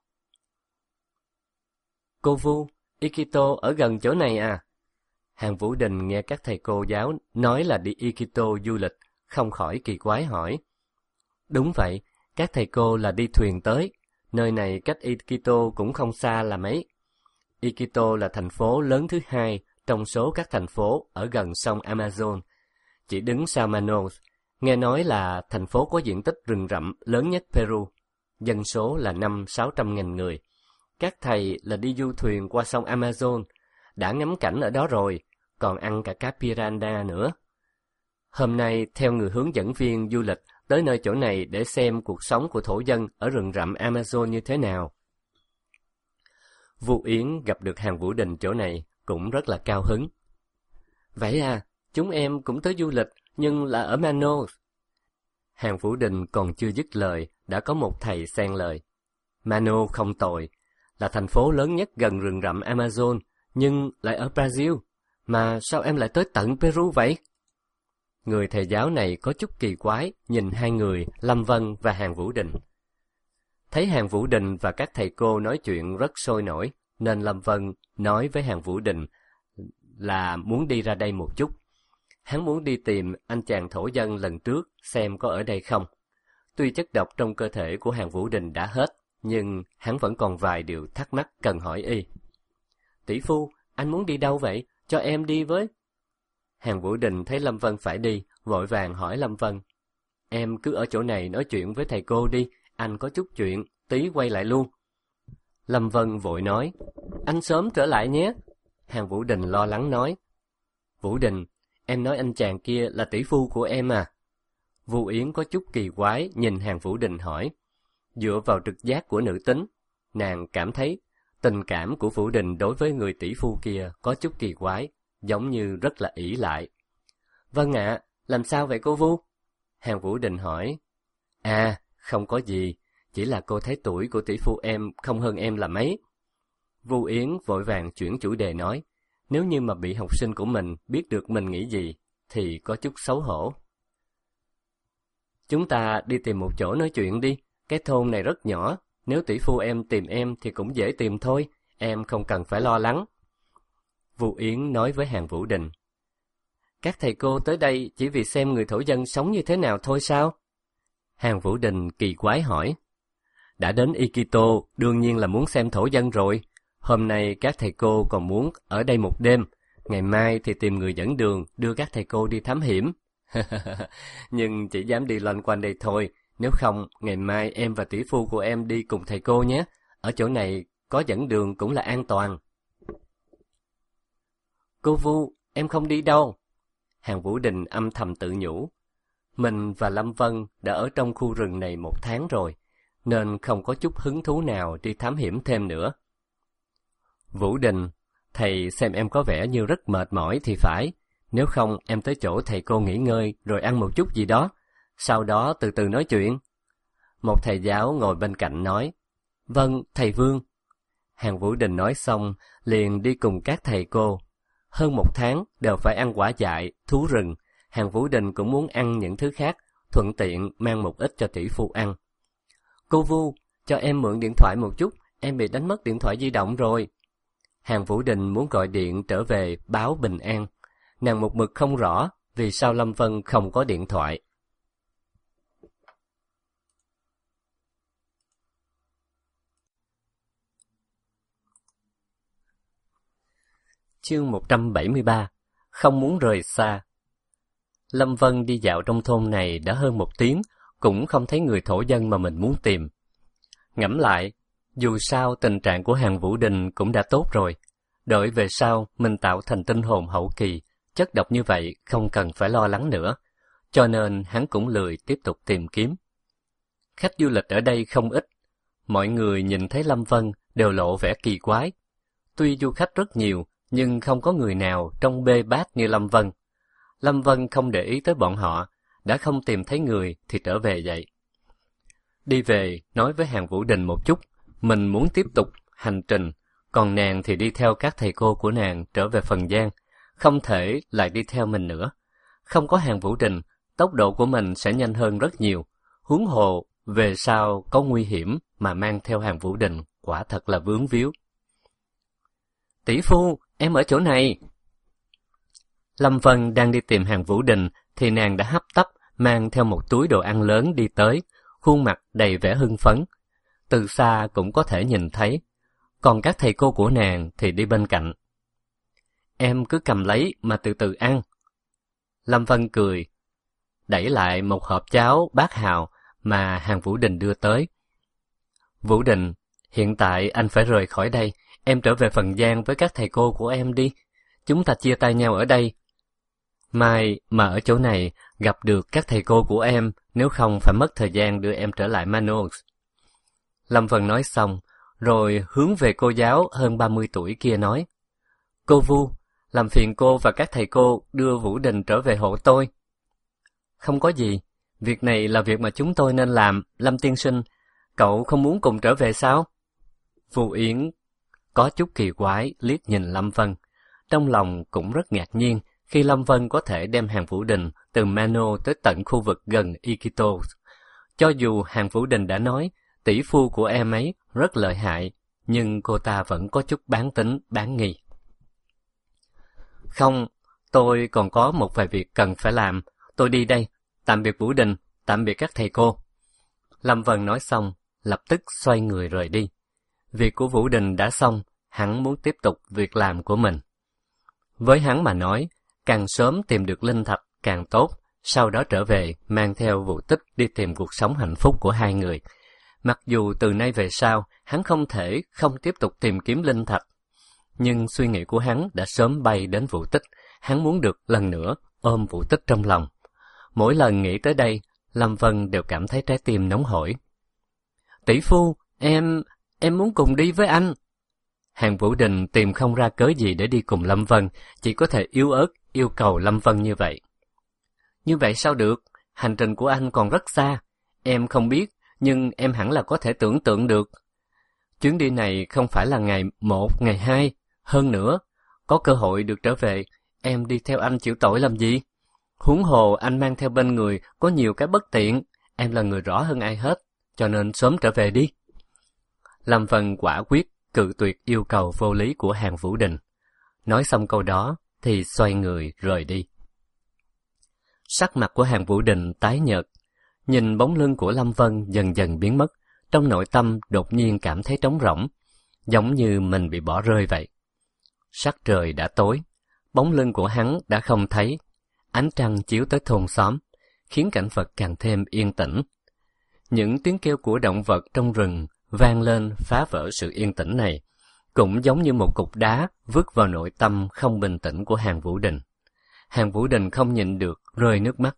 Speaker 1: Cô Vu, Ikito ở gần chỗ này à? Hàng Vũ Đình nghe các thầy cô giáo nói là đi Ikito du lịch, không khỏi kỳ quái hỏi. Đúng vậy, các thầy cô là đi thuyền tới. Nơi này cách Ikito cũng không xa là mấy. Ikito là thành phố lớn thứ 2 trong số các thành phố ở gần sông Amazon, chỉ đứng sau Manaus. Nghe nói là thành phố có diện tích rừng rậm lớn nhất Peru, dân số là 500-600 nghìn người. Các thầy là đi du thuyền qua sông Amazon, đã ngắm cảnh ở đó rồi, còn ăn cả cá piranha nữa. Hôm nay theo người hướng dẫn viên du lịch tới nơi chỗ này để xem cuộc sống của thổ dân ở rừng rậm Amazon như thế nào. Vu Yến gặp được Hàng Vũ Đình chỗ này cũng rất là cao hứng. Vậy à, chúng em cũng tới du lịch, nhưng là ở Manaus. Hàng Vũ Đình còn chưa dứt lời, đã có một thầy xen lời. Manaus không tồi, là thành phố lớn nhất gần rừng rậm Amazon, nhưng lại ở Brazil. Mà sao em lại tới tận Peru vậy? Người thầy giáo này có chút kỳ quái, nhìn hai người, Lâm Vân và Hàng Vũ Đình. Thấy Hàng Vũ Đình và các thầy cô nói chuyện rất sôi nổi, nên Lâm Vân nói với Hàng Vũ Đình là muốn đi ra đây một chút. Hắn muốn đi tìm anh chàng thổ dân lần trước xem có ở đây không. Tuy chất độc trong cơ thể của Hàng Vũ Đình đã hết, nhưng hắn vẫn còn vài điều thắc mắc cần hỏi y. Tỷ phu, anh muốn đi đâu vậy? Cho em đi với. Hàng Vũ Đình thấy Lâm Vân phải đi, vội vàng hỏi Lâm Vân. Em cứ ở chỗ này nói chuyện với thầy cô đi, anh có chút chuyện, tí quay lại luôn. Lâm Vân vội nói, anh sớm trở lại nhé. Hàng Vũ Đình lo lắng nói, Vũ Đình, em nói anh chàng kia là tỷ phu của em à? Vu Yến có chút kỳ quái nhìn Hàng Vũ Đình hỏi. Dựa vào trực giác của nữ tính, nàng cảm thấy tình cảm của Vũ Đình đối với người tỷ phu kia có chút kỳ quái, giống như rất là ỷ lại. Vâng ạ, Làm sao vậy cô Vu? Hàng Vũ Đình hỏi. À, không có gì, chỉ là cô thấy tuổi của tỷ phu em không hơn em là mấy. Vu Yến vội vàng chuyển chủ đề nói, nếu như mà bị học sinh của mình biết được mình nghĩ gì, thì có chút xấu hổ. Chúng ta đi tìm một chỗ nói chuyện đi, cái thôn này rất nhỏ, nếu tỷ phu em tìm em thì cũng dễ tìm thôi, em không cần phải lo lắng. Vu Yến nói với Hàng Vũ Đình. Các thầy cô tới đây chỉ vì xem người thổ dân sống như thế nào thôi sao? Hàng Vũ Đình kỳ quái hỏi. Đã đến Ikito, đương nhiên là muốn xem thổ dân rồi. Hôm nay các thầy cô còn muốn ở đây một đêm, ngày mai thì tìm người dẫn đường đưa các thầy cô đi thám hiểm. Nhưng chỉ dám đi loanh quanh đây thôi, nếu không ngày mai em và tỷ phu của em đi cùng thầy cô nhé. Ở chỗ này có dẫn đường cũng là an toàn. Cô Vu, em không đi đâu. Hàng Vũ Đình âm thầm tự nhủ. Mình và Lâm Vân đã ở trong khu rừng này 1 tháng rồi, nên không có chút hứng thú nào đi thám hiểm thêm nữa. Vũ Đình, thầy xem em có vẻ như rất mệt mỏi thì phải, nếu không em tới chỗ thầy cô nghỉ ngơi rồi ăn một chút gì đó, sau đó từ từ nói chuyện. Một thầy giáo ngồi bên cạnh nói, vâng, thầy Vương. Hàng Vũ Đình nói xong, liền đi cùng các thầy cô. Hơn 1 tháng đều phải ăn quả dại, thú rừng, Hàng Vũ Đình cũng muốn ăn những thứ khác, thuận tiện mang một ít cho tỷ phu ăn. Cô Vu, cho em mượn điện thoại một chút, em bị đánh mất điện thoại di động rồi. Hàng Vũ Đình muốn gọi điện trở về báo bình an. Nàng một mực không rõ vì sao Lâm Vân không có điện thoại. Chương 173. Không muốn rời xa. Lâm Vân đi dạo trong thôn này đã hơn 1 tiếng, cũng không thấy người thổ dân mà mình muốn tìm. Ngẫm lại, dù sao tình trạng của Hàng Vũ Đình cũng đã tốt rồi. Đợi về sau mình tạo thành tinh hồn hậu kỳ, chất độc như vậy không cần phải lo lắng nữa. Cho nên hắn cũng lười tiếp tục tìm kiếm. Khách du lịch ở đây không ít. Mọi người nhìn thấy Lâm Vân đều lộ vẻ kỳ quái. Tuy du khách rất nhiều, nhưng không có người nào trông bê bết như Lâm Vân. Lâm Vân không để ý tới bọn họ, đã không tìm thấy người thì trở về vậy. Đi về, nói với Hàng Vũ Đình một chút, mình muốn tiếp tục hành trình, còn nàng thì đi theo các thầy cô của nàng trở về Phần Giang, không thể lại đi theo mình nữa. Không có Hàng Vũ Đình, tốc độ của mình sẽ nhanh hơn rất nhiều, huống hồ, về sau có nguy hiểm mà mang theo Hàng Vũ Đình, quả thật là vướng víu. Tỷ phu, em ở chỗ này. Lâm Vân đang đi tìm Hàng Vũ Đình thì nàng đã hấp tấp mang theo một túi đồ ăn lớn đi tới, khuôn mặt đầy vẻ hưng phấn. Từ xa cũng có thể nhìn thấy, còn các thầy cô của nàng thì đi bên cạnh. Em cứ cầm lấy mà từ từ ăn. Lâm Vân cười, đẩy lại một hộp cháo bát hào mà Hàng Vũ Đình đưa tới. Vũ Đình, hiện tại anh phải rời khỏi đây, em trở về Phần Giang với các thầy cô của em đi. Chúng ta chia tay nhau ở đây. Mai mà ở chỗ này gặp được các thầy cô của em, nếu không phải mất thời gian đưa em trở lại Manos. Lâm Vân nói xong, rồi hướng về cô giáo hơn 30 tuổi kia nói. Cô Vu, làm phiền cô và các thầy cô đưa Vũ Đình trở về hộ tôi. Không có gì, việc này là việc mà chúng tôi nên làm, Lâm tiên sinh. Cậu không muốn cùng trở về sao? Vu Yến có chút kỳ quái liếc nhìn Lâm Vân. Trong lòng cũng rất ngạc nhiên khi Lâm Vân có thể đem Hàng Vũ Đình từ Mano tới tận khu vực gần Ikito. Cho dù Hàng Vũ Đình đã nói tỷ phu của em ấy rất lợi hại, nhưng cô ta vẫn có chút bán tính, bán nghi. Không, tôi còn có một vài việc cần phải làm. Tôi đi đây. Tạm biệt Vũ Đình, tạm biệt các thầy cô. Lâm Vân nói xong, lập tức xoay người rời đi. Việc của Vũ Đình đã xong, hắn muốn tiếp tục việc làm của mình. Với hắn mà nói, càng sớm tìm được linh thạch càng tốt, sau đó trở về mang theo Vũ Tích đi tìm cuộc sống hạnh phúc của hai người. Mặc dù từ nay về sau, hắn không thể không tiếp tục tìm kiếm linh thạch, nhưng suy nghĩ của hắn đã sớm bay đến Vũ Tích, hắn muốn được lần nữa ôm Vũ Tích trong lòng. Mỗi lần nghĩ tới đây, Lâm Vân đều cảm thấy trái tim nóng hổi. Tỷ phu, em muốn cùng đi với anh. Hàng Vũ Đình tìm không ra cớ gì để đi cùng Lâm Vân, chỉ có thể yếu ớt yêu cầu Lâm Vân như vậy. Như vậy sao được? Hành trình của anh còn rất xa. Em không biết, nhưng em hẳn là có thể tưởng tượng được. Chuyến đi này không phải là ngày 1, ngày 2. Hơn nữa, có cơ hội được trở về, em đi theo anh chịu tội làm gì? Huống hồ anh mang theo bên người có nhiều cái bất tiện. Em là người rõ hơn ai hết, cho nên sớm trở về đi. Lâm Vân quả quyết cự tuyệt yêu cầu vô lý của Hàn Vũ Đình. Nói xong câu đó thì xoay người rời đi. Sắc mặt của Hàn Vũ Đình tái nhợt, nhìn bóng lưng của Lâm Vân dần dần biến mất, trong nội tâm đột nhiên cảm thấy trống rỗng, giống như mình bị bỏ rơi vậy. Sắc trời đã tối, bóng lưng của hắn đã không thấy, ánh trăng chiếu tới thôn xóm, khiến cảnh vật càng thêm yên tĩnh. Những tiếng kêu của động vật trong rừng vang lên phá vỡ sự yên tĩnh này, cũng giống như một cục đá vứt vào nội tâm không bình tĩnh của Hàn Vũ Đình. Hàn Vũ Đình không nhịn được rơi nước mắt.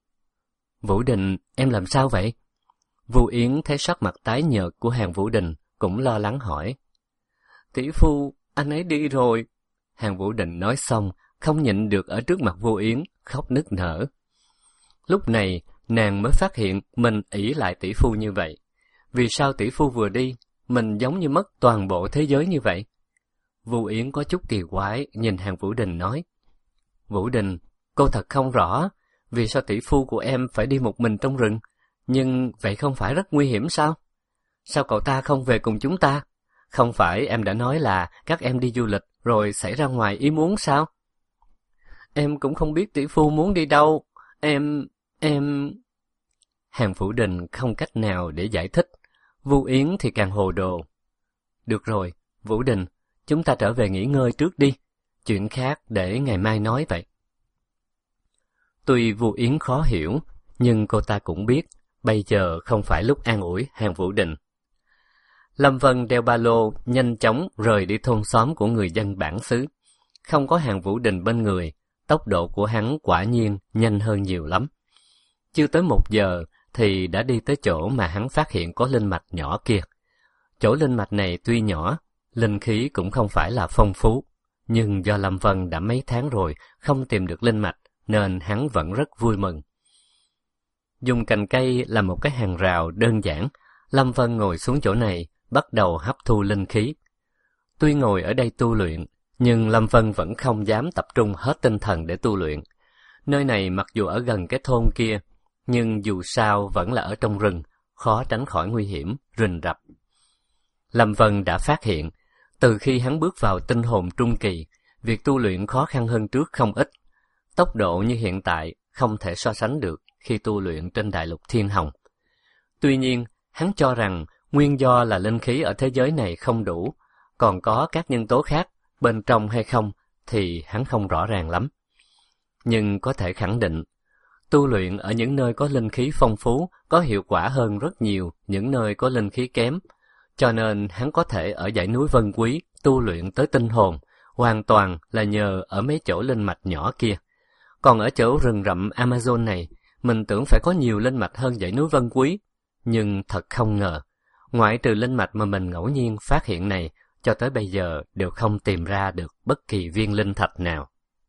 Speaker 1: Vũ Đình, em làm sao vậy? Vu Yến thấy sắc mặt tái nhợt của Hàn Vũ Đình cũng lo lắng hỏi. Tỷ phu, anh ấy đi rồi. Hàn Vũ Đình nói xong, không nhịn được ở trước mặt Vu Yến, khóc nức nở. Lúc này, nàng mới phát hiện mình ỷ lại tỷ phu như vậy. Vì sao tỷ phu vừa đi, mình giống như mất toàn bộ thế giới như vậy? Vu Yến có chút kỳ quái nhìn Hàn Vũ Đình nói. Vũ Đình, cô thật không rõ, vì sao tỷ phu của em phải đi một mình trong rừng? Nhưng vậy không phải rất nguy hiểm sao? Sao cậu ta không về cùng chúng ta? Không phải em đã nói là các em đi du lịch rồi xảy ra ngoài ý muốn sao? Em cũng không biết tỷ phu muốn đi đâu. Em... Hàn Vũ Đình không cách nào để giải thích. Vu Yến thì càng hồ đồ. Được rồi, Vũ Đình, chúng ta trở về nghỉ ngơi trước đi. Chuyện khác để ngày mai nói vậy. Tuy Vu Yến khó hiểu, nhưng cô ta cũng biết bây giờ không phải lúc an ủi Hàn Vũ Đình. Lâm Vân đeo ba lô nhanh chóng rời đi thôn xóm của người dân bản xứ. Không có Hàn Vũ Đình bên người, tốc độ của hắn quả nhiên nhanh hơn nhiều lắm. Chưa tới 1 giờ thì đã đi tới chỗ mà hắn phát hiện có linh mạch nhỏ kia. Chỗ linh mạch này tuy nhỏ, linh khí cũng không phải là phong phú, nhưng do Lâm Vân đã mấy tháng rồi không tìm được linh mạch, nên hắn vẫn rất vui mừng. Dùng cành cây làm một cái hàng rào đơn giản, Lâm Vân ngồi xuống chỗ này, bắt đầu hấp thu linh khí. Tuy ngồi ở đây tu luyện, nhưng Lâm Vân vẫn không dám tập trung hết tinh thần để tu luyện. Nơi này mặc dù ở gần cái thôn kia, nhưng dù sao vẫn là ở trong rừng, khó tránh khỏi nguy hiểm, rình rập. Lâm Vân đã phát hiện, từ khi hắn bước vào tinh hồn trung kỳ, việc tu luyện khó khăn hơn trước không ít. Tốc độ như hiện tại không thể so sánh được khi tu luyện trên đại lục Thiên Hồng. Tuy nhiên, hắn cho rằng nguyên do là linh khí ở thế giới này không đủ, còn có các nhân tố khác bên trong hay không thì hắn không rõ ràng lắm. Nhưng có thể khẳng định, tu luyện ở những nơi có linh khí phong phú có hiệu quả hơn rất nhiều những nơi có linh khí kém, cho nên hắn có thể ở dãy núi Vân Quý tu luyện tới tinh hồn, hoàn toàn là nhờ ở mấy chỗ linh mạch nhỏ kia. Còn ở chỗ rừng rậm Amazon này, mình tưởng phải có nhiều linh mạch hơn dãy núi Vân Quý, nhưng thật không ngờ, ngoại trừ linh mạch mà mình ngẫu nhiên phát hiện này, cho tới bây giờ đều không tìm ra được bất kỳ viên linh thạch nào.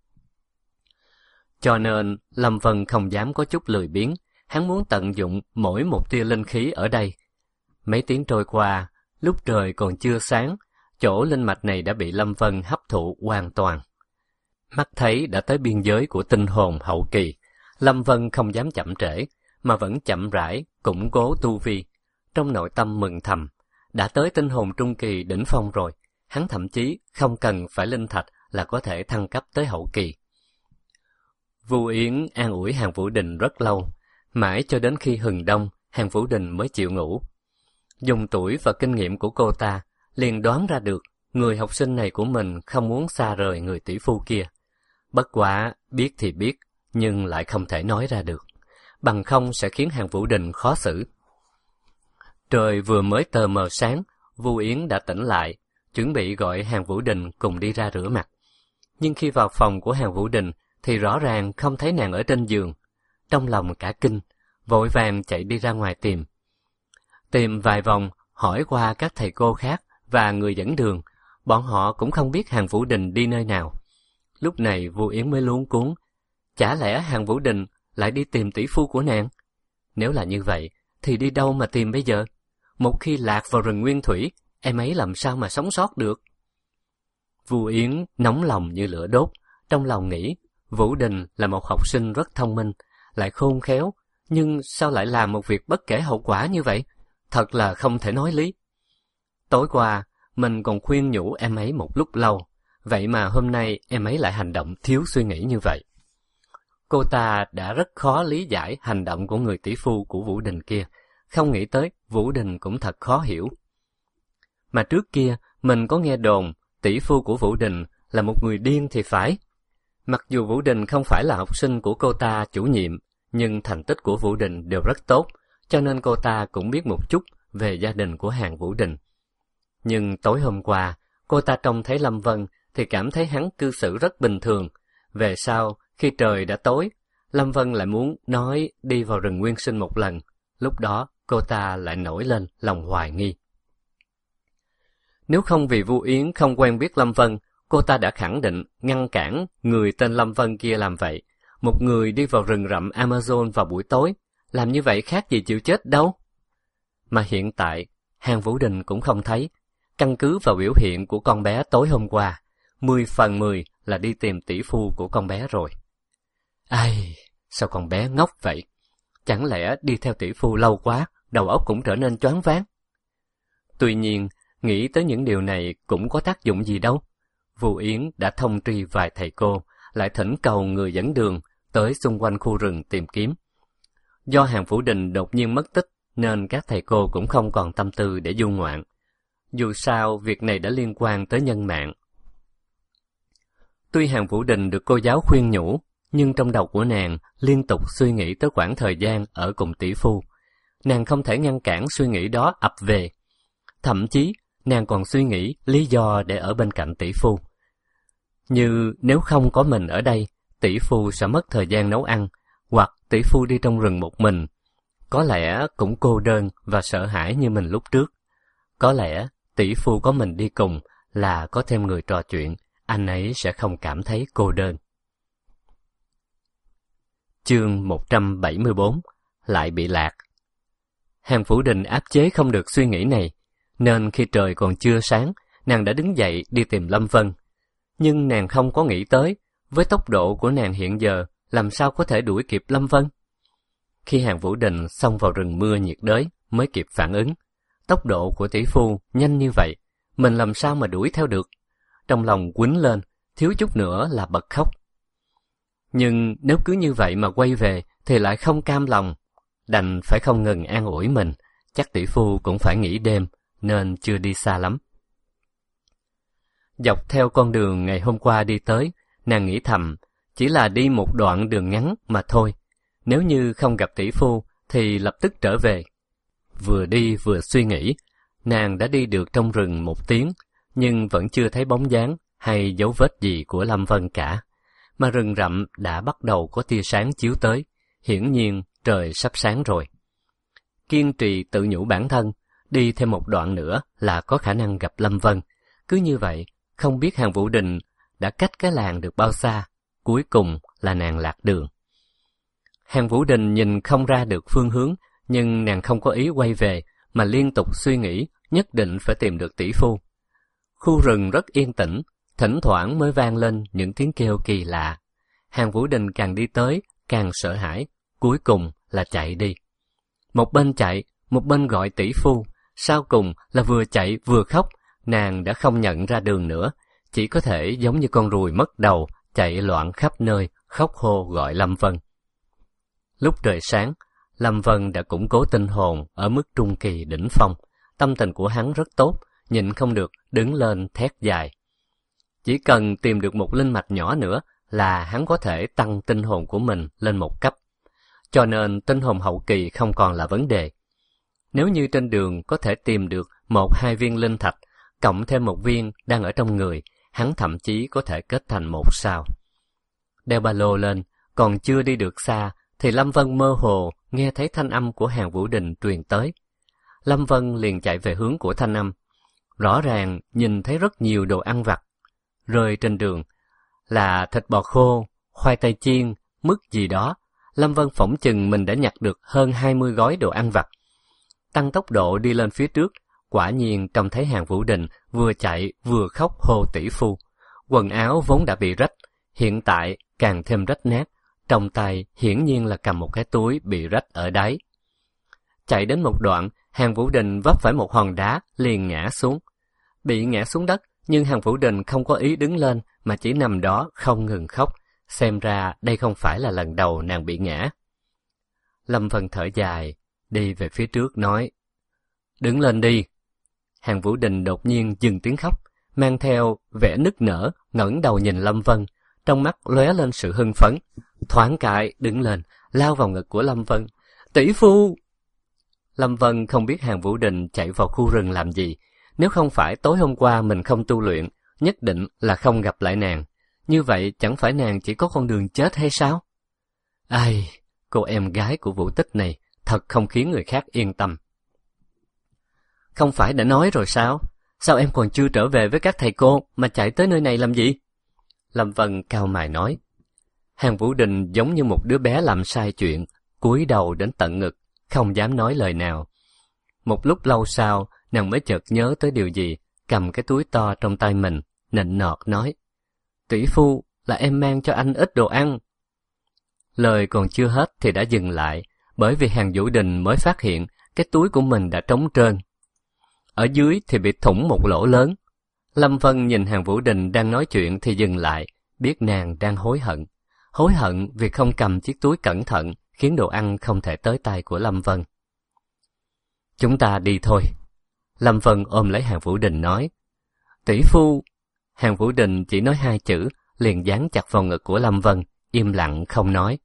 Speaker 1: Cho nên, Lâm Vân không dám có chút lười biếng, hắn muốn tận dụng mỗi một tia linh khí ở đây. Mấy tiếng trôi qua, lúc trời còn chưa sáng, chỗ linh mạch này đã bị Lâm Vân hấp thụ hoàn toàn. Mắt thấy đã tới biên giới của tinh hồn hậu kỳ, Lâm Vân không dám chậm trễ, mà vẫn chậm rãi, củng cố tu vi. Trong nội tâm mừng thầm, đã tới tinh hồn trung kỳ đỉnh phong rồi, hắn thậm chí không cần phải linh thạch là có thể thăng cấp tới hậu kỳ. Vu Yến an ủi Hàn Vũ Đình rất lâu, mãi cho đến khi hừng đông, Hàn Vũ Đình mới chịu ngủ. Dùng tuổi và kinh nghiệm của cô ta, liền đoán ra được người học sinh này của mình không muốn xa rời người tỷ phu kia. Bất quá, biết thì biết, nhưng lại không thể nói ra được, bằng không sẽ khiến Hàn Vũ Đình khó xử. Trời vừa mới tờ mờ sáng, Vu Yến đã tỉnh lại, chuẩn bị gọi Hàn Vũ Đình cùng đi ra rửa mặt. Nhưng khi vào phòng của Hàn Vũ Đình, thì rõ ràng không thấy nàng ở trên giường. Trong lòng cả kinh, vội vàng chạy đi ra ngoài tìm. Tìm vài vòng, hỏi qua các thầy cô khác và người dẫn đường, bọn họ cũng không biết Hàn Vũ Đình đi nơi nào. Lúc này Vu Yến mới luống cuống. Chả lẽ Hàn Vũ Đình lại đi tìm tỷ phu của nàng? Nếu là như vậy, thì đi đâu mà tìm bây giờ? Một khi lạc vào rừng nguyên thủy, em ấy làm sao mà sống sót được? Vu Yến nóng lòng như lửa đốt, trong lòng nghĩ, Vũ Đình là một học sinh rất thông minh, lại khôn khéo, nhưng sao lại làm một việc bất kể hậu quả như vậy? Thật là không thể nói lý. Tối qua, mình còn khuyên nhủ em ấy một lúc lâu, vậy mà hôm nay em ấy lại hành động thiếu suy nghĩ như vậy. Cô ta đã rất khó lý giải hành động của người tỷ phu của Vũ Đình kia, không nghĩ tới Vũ Đình cũng thật khó hiểu. Mà trước kia, mình có nghe đồn tỷ phu của Vũ Đình là một người điên thì phải. Mặc dù Vũ Đình không phải là học sinh của cô ta chủ nhiệm, nhưng thành tích của Vũ Đình đều rất tốt, cho nên cô ta cũng biết một chút về gia đình của Hàn Vũ Đình. Nhưng tối hôm qua, cô ta trông thấy Lâm Vân thì cảm thấy hắn cư xử rất bình thường. Về sau, khi trời đã tối, Lâm Vân lại muốn nói đi vào rừng nguyên sinh một lần. Lúc đó, cô ta lại nổi lên lòng hoài nghi. Nếu không vì Vu Yến không quen biết Lâm Vân, cô ta đã khẳng định ngăn cản người tên Lâm Vân kia làm vậy. Một người đi vào rừng rậm Amazon vào buổi tối, làm như vậy khác gì chịu chết đâu. Mà hiện tại, Hàn Vũ Đình cũng không thấy. Căn cứ vào biểu hiện của con bé tối hôm qua, 10 phần 10 là đi tìm tỷ phu của con bé rồi. Ai, sao con bé ngốc vậy? Chẳng lẽ đi theo tỷ phu lâu quá, đầu óc cũng trở nên choáng váng? Tuy nhiên, nghĩ tới những điều này cũng có tác dụng gì đâu. Vu Yến đã thông tri vài thầy cô, lại thỉnh cầu người dẫn đường tới xung quanh khu rừng tìm kiếm. Do Hàn Vũ Đình đột nhiên mất tích, nên các thầy cô cũng không còn tâm tư để du ngoạn. Dù sao, việc này đã liên quan tới nhân mạng. Tuy Hàn Vũ Đình được cô giáo khuyên nhủ, nhưng trong đầu của nàng liên tục suy nghĩ tới khoảng thời gian ở cùng tỷ phu. Nàng không thể ngăn cản suy nghĩ đó ập về. Thậm chí, nàng còn suy nghĩ lý do để ở bên cạnh tỷ phu. Như nếu không có mình ở đây, tỷ phu sẽ mất thời gian nấu ăn, hoặc tỷ phu đi trong rừng một mình. Có lẽ cũng cô đơn và sợ hãi như mình lúc trước. Có lẽ tỷ phu có mình đi cùng là có thêm người trò chuyện, anh ấy sẽ không cảm thấy cô đơn. Chương 174 lại bị lạc. Hàn Vũ Đình áp chế không được suy nghĩ này, nên khi trời còn chưa sáng, nàng đã đứng dậy đi tìm Lâm Vân. Nhưng nàng không có nghĩ tới, với tốc độ của nàng hiện giờ, làm sao có thể đuổi kịp Lâm Vân. Khi Hàn Vũ Đình xông vào rừng mưa nhiệt đới mới kịp phản ứng. Tốc độ của tỷ phu nhanh như vậy, mình làm sao mà đuổi theo được? Trong lòng quýnh lên, thiếu chút nữa là bật khóc. Nhưng nếu cứ như vậy mà quay về thì lại không cam lòng, đành phải không ngừng an ủi mình, chắc tỷ phu cũng phải nghỉ đêm nên chưa đi xa lắm. Dọc theo con đường ngày hôm qua đi tới, nàng nghĩ thầm, chỉ là đi một đoạn đường ngắn mà thôi. Nếu như không gặp tỷ phu thì lập tức trở về. Vừa đi vừa suy nghĩ, nàng đã đi được trong rừng 1 tiếng, nhưng vẫn chưa thấy bóng dáng hay dấu vết gì của Lâm Vân cả. Mà rừng rậm đã bắt đầu có tia sáng chiếu tới, hiển nhiên trời sắp sáng rồi. Kiên trì tự nhủ bản thân, đi thêm một đoạn nữa là có khả năng gặp Lâm Vân. Cứ như vậy, không biết Hàn Vũ Đình đã cách cái làng được bao xa, cuối cùng là nàng lạc đường. Hàn Vũ Đình nhìn không ra được phương hướng, nhưng nàng không có ý quay về, mà liên tục suy nghĩ nhất định phải tìm được tỷ phu. Khu rừng rất yên tĩnh, thỉnh thoảng mới vang lên những tiếng kêu kỳ lạ. Hàn Vũ Đình càng đi tới, càng sợ hãi, cuối cùng là chạy đi. Một bên chạy, một bên gọi tỷ phu, sau cùng là vừa chạy vừa khóc, nàng đã không nhận ra đường nữa, chỉ có thể giống như con ruồi mất đầu, chạy loạn khắp nơi, khóc hô gọi Lâm Vân. Lúc trời sáng, Lâm Vân đã củng cố tinh hồn ở mức trung kỳ đỉnh phong, tâm tình của hắn rất tốt, nhịn không được đứng lên thét dài. Chỉ cần tìm được một linh mạch nhỏ nữa là hắn có thể tăng tinh hồn của mình lên 1 cấp. Cho nên tinh hồn hậu kỳ không còn là vấn đề. Nếu như trên đường có thể tìm được 1-2 viên linh thạch, cộng thêm 1 viên đang ở trong người, hắn thậm chí có thể kết thành 1 sao. Đeo ba lô lên, còn chưa đi được xa, thì Lâm Vân mơ hồ nghe thấy thanh âm của Hàn Vũ Đình truyền tới. Lâm Vân liền chạy về hướng của thanh âm. Rõ ràng nhìn thấy rất nhiều đồ ăn vặt rơi trên đường, là thịt bò khô, khoai tây chiên, mứt gì đó, Lâm Vân phỏng chừng mình đã nhặt được hơn 20 gói đồ ăn vặt. Tăng tốc độ đi lên phía trước, quả nhiên trông thấy Hàn Vũ Đình vừa chạy vừa khóc hô tỷ phu. Quần áo vốn đã bị rách, hiện tại càng thêm rách nát, trong tay hiển nhiên là cầm một cái túi bị rách ở đáy. Chạy đến một đoạn, Hàn Vũ Đình vấp phải một hòn đá liền ngã xuống. Bị ngã xuống đất, nhưng Hàn Vũ Đình không có ý đứng lên mà chỉ nằm đó không ngừng khóc. Xem ra đây không phải là lần đầu nàng bị ngã. Lâm Vân thở dài, đi về phía trước nói, đứng lên đi. Hàn Vũ Đình đột nhiên dừng tiếng khóc, mang theo vẻ nức nở, ngẩng đầu nhìn Lâm Vân, trong mắt lóe lên sự hưng phấn. Thoáng cái đứng lên, lao vào ngực của Lâm Vân. Tỷ phu! Lâm Vân không biết Hàn Vũ Đình chạy vào khu rừng làm gì. Nếu không phải tối hôm qua mình không tu luyện, nhất định là không gặp lại nàng. Như vậy chẳng phải nàng chỉ có con đường chết hay sao? Ai, cô em gái của Vũ Tích này thật không khiến người khác yên tâm. Không phải đã nói rồi sao? Sao em còn chưa trở về với các thầy cô mà chạy tới nơi này làm gì? Lâm Vân cau mày nói. Hàn Vũ Đình giống như một đứa bé làm sai chuyện, cúi đầu đến tận ngực, không dám nói lời nào. Một lúc lâu sau, nàng mới chợt nhớ tới điều gì, cầm cái túi to trong tay mình, nịnh nọt nói. Tỷ phu, là em mang cho anh ít đồ ăn. Lời còn chưa hết thì đã dừng lại, bởi vì Hàn Vũ Đình mới phát hiện cái túi của mình đã trống trơn. Ở dưới thì bị thủng một lỗ lớn. Lâm Vân nhìn Hàn Vũ Đình đang nói chuyện thì dừng lại, biết nàng đang hối hận. Hối hận vì không cầm chiếc túi cẩn thận, khiến đồ ăn không thể tới tay của Lâm Vân. Chúng ta đi thôi. Lâm Vân ôm lấy Hàn Vũ Đình nói. Tỷ phu! Hàn Vũ Đình chỉ nói 2 chữ, liền dán chặt vào ngực của Lâm Vân, im lặng không nói.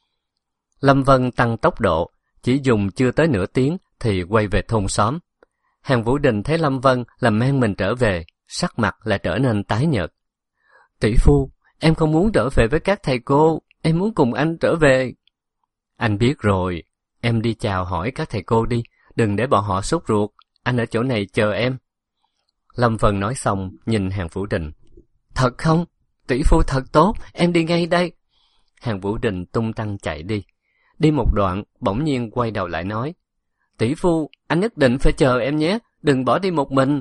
Speaker 1: Lâm Vân tăng tốc độ, chỉ dùng chưa tới nửa tiếng thì quay về thôn xóm. Hàn Vũ Đình thấy Lâm Vân là mang mình trở về, sắc mặt lại trở nên tái nhợt. Tỷ phu, em không muốn trở về với các thầy cô, em muốn cùng anh trở về. Anh biết rồi, em đi chào hỏi các thầy cô đi, đừng để bọn họ sốt ruột, anh ở chỗ này chờ em. Lâm Vân nói xong, nhìn Hàn Vũ Đình. Thật không? Tỷ phu thật tốt, em đi ngay đây. Hàn Vũ Đình tung tăng chạy đi. Đi một đoạn, bỗng nhiên quay đầu lại nói. Tỷ phu, anh nhất định phải chờ em nhé, đừng bỏ đi một mình.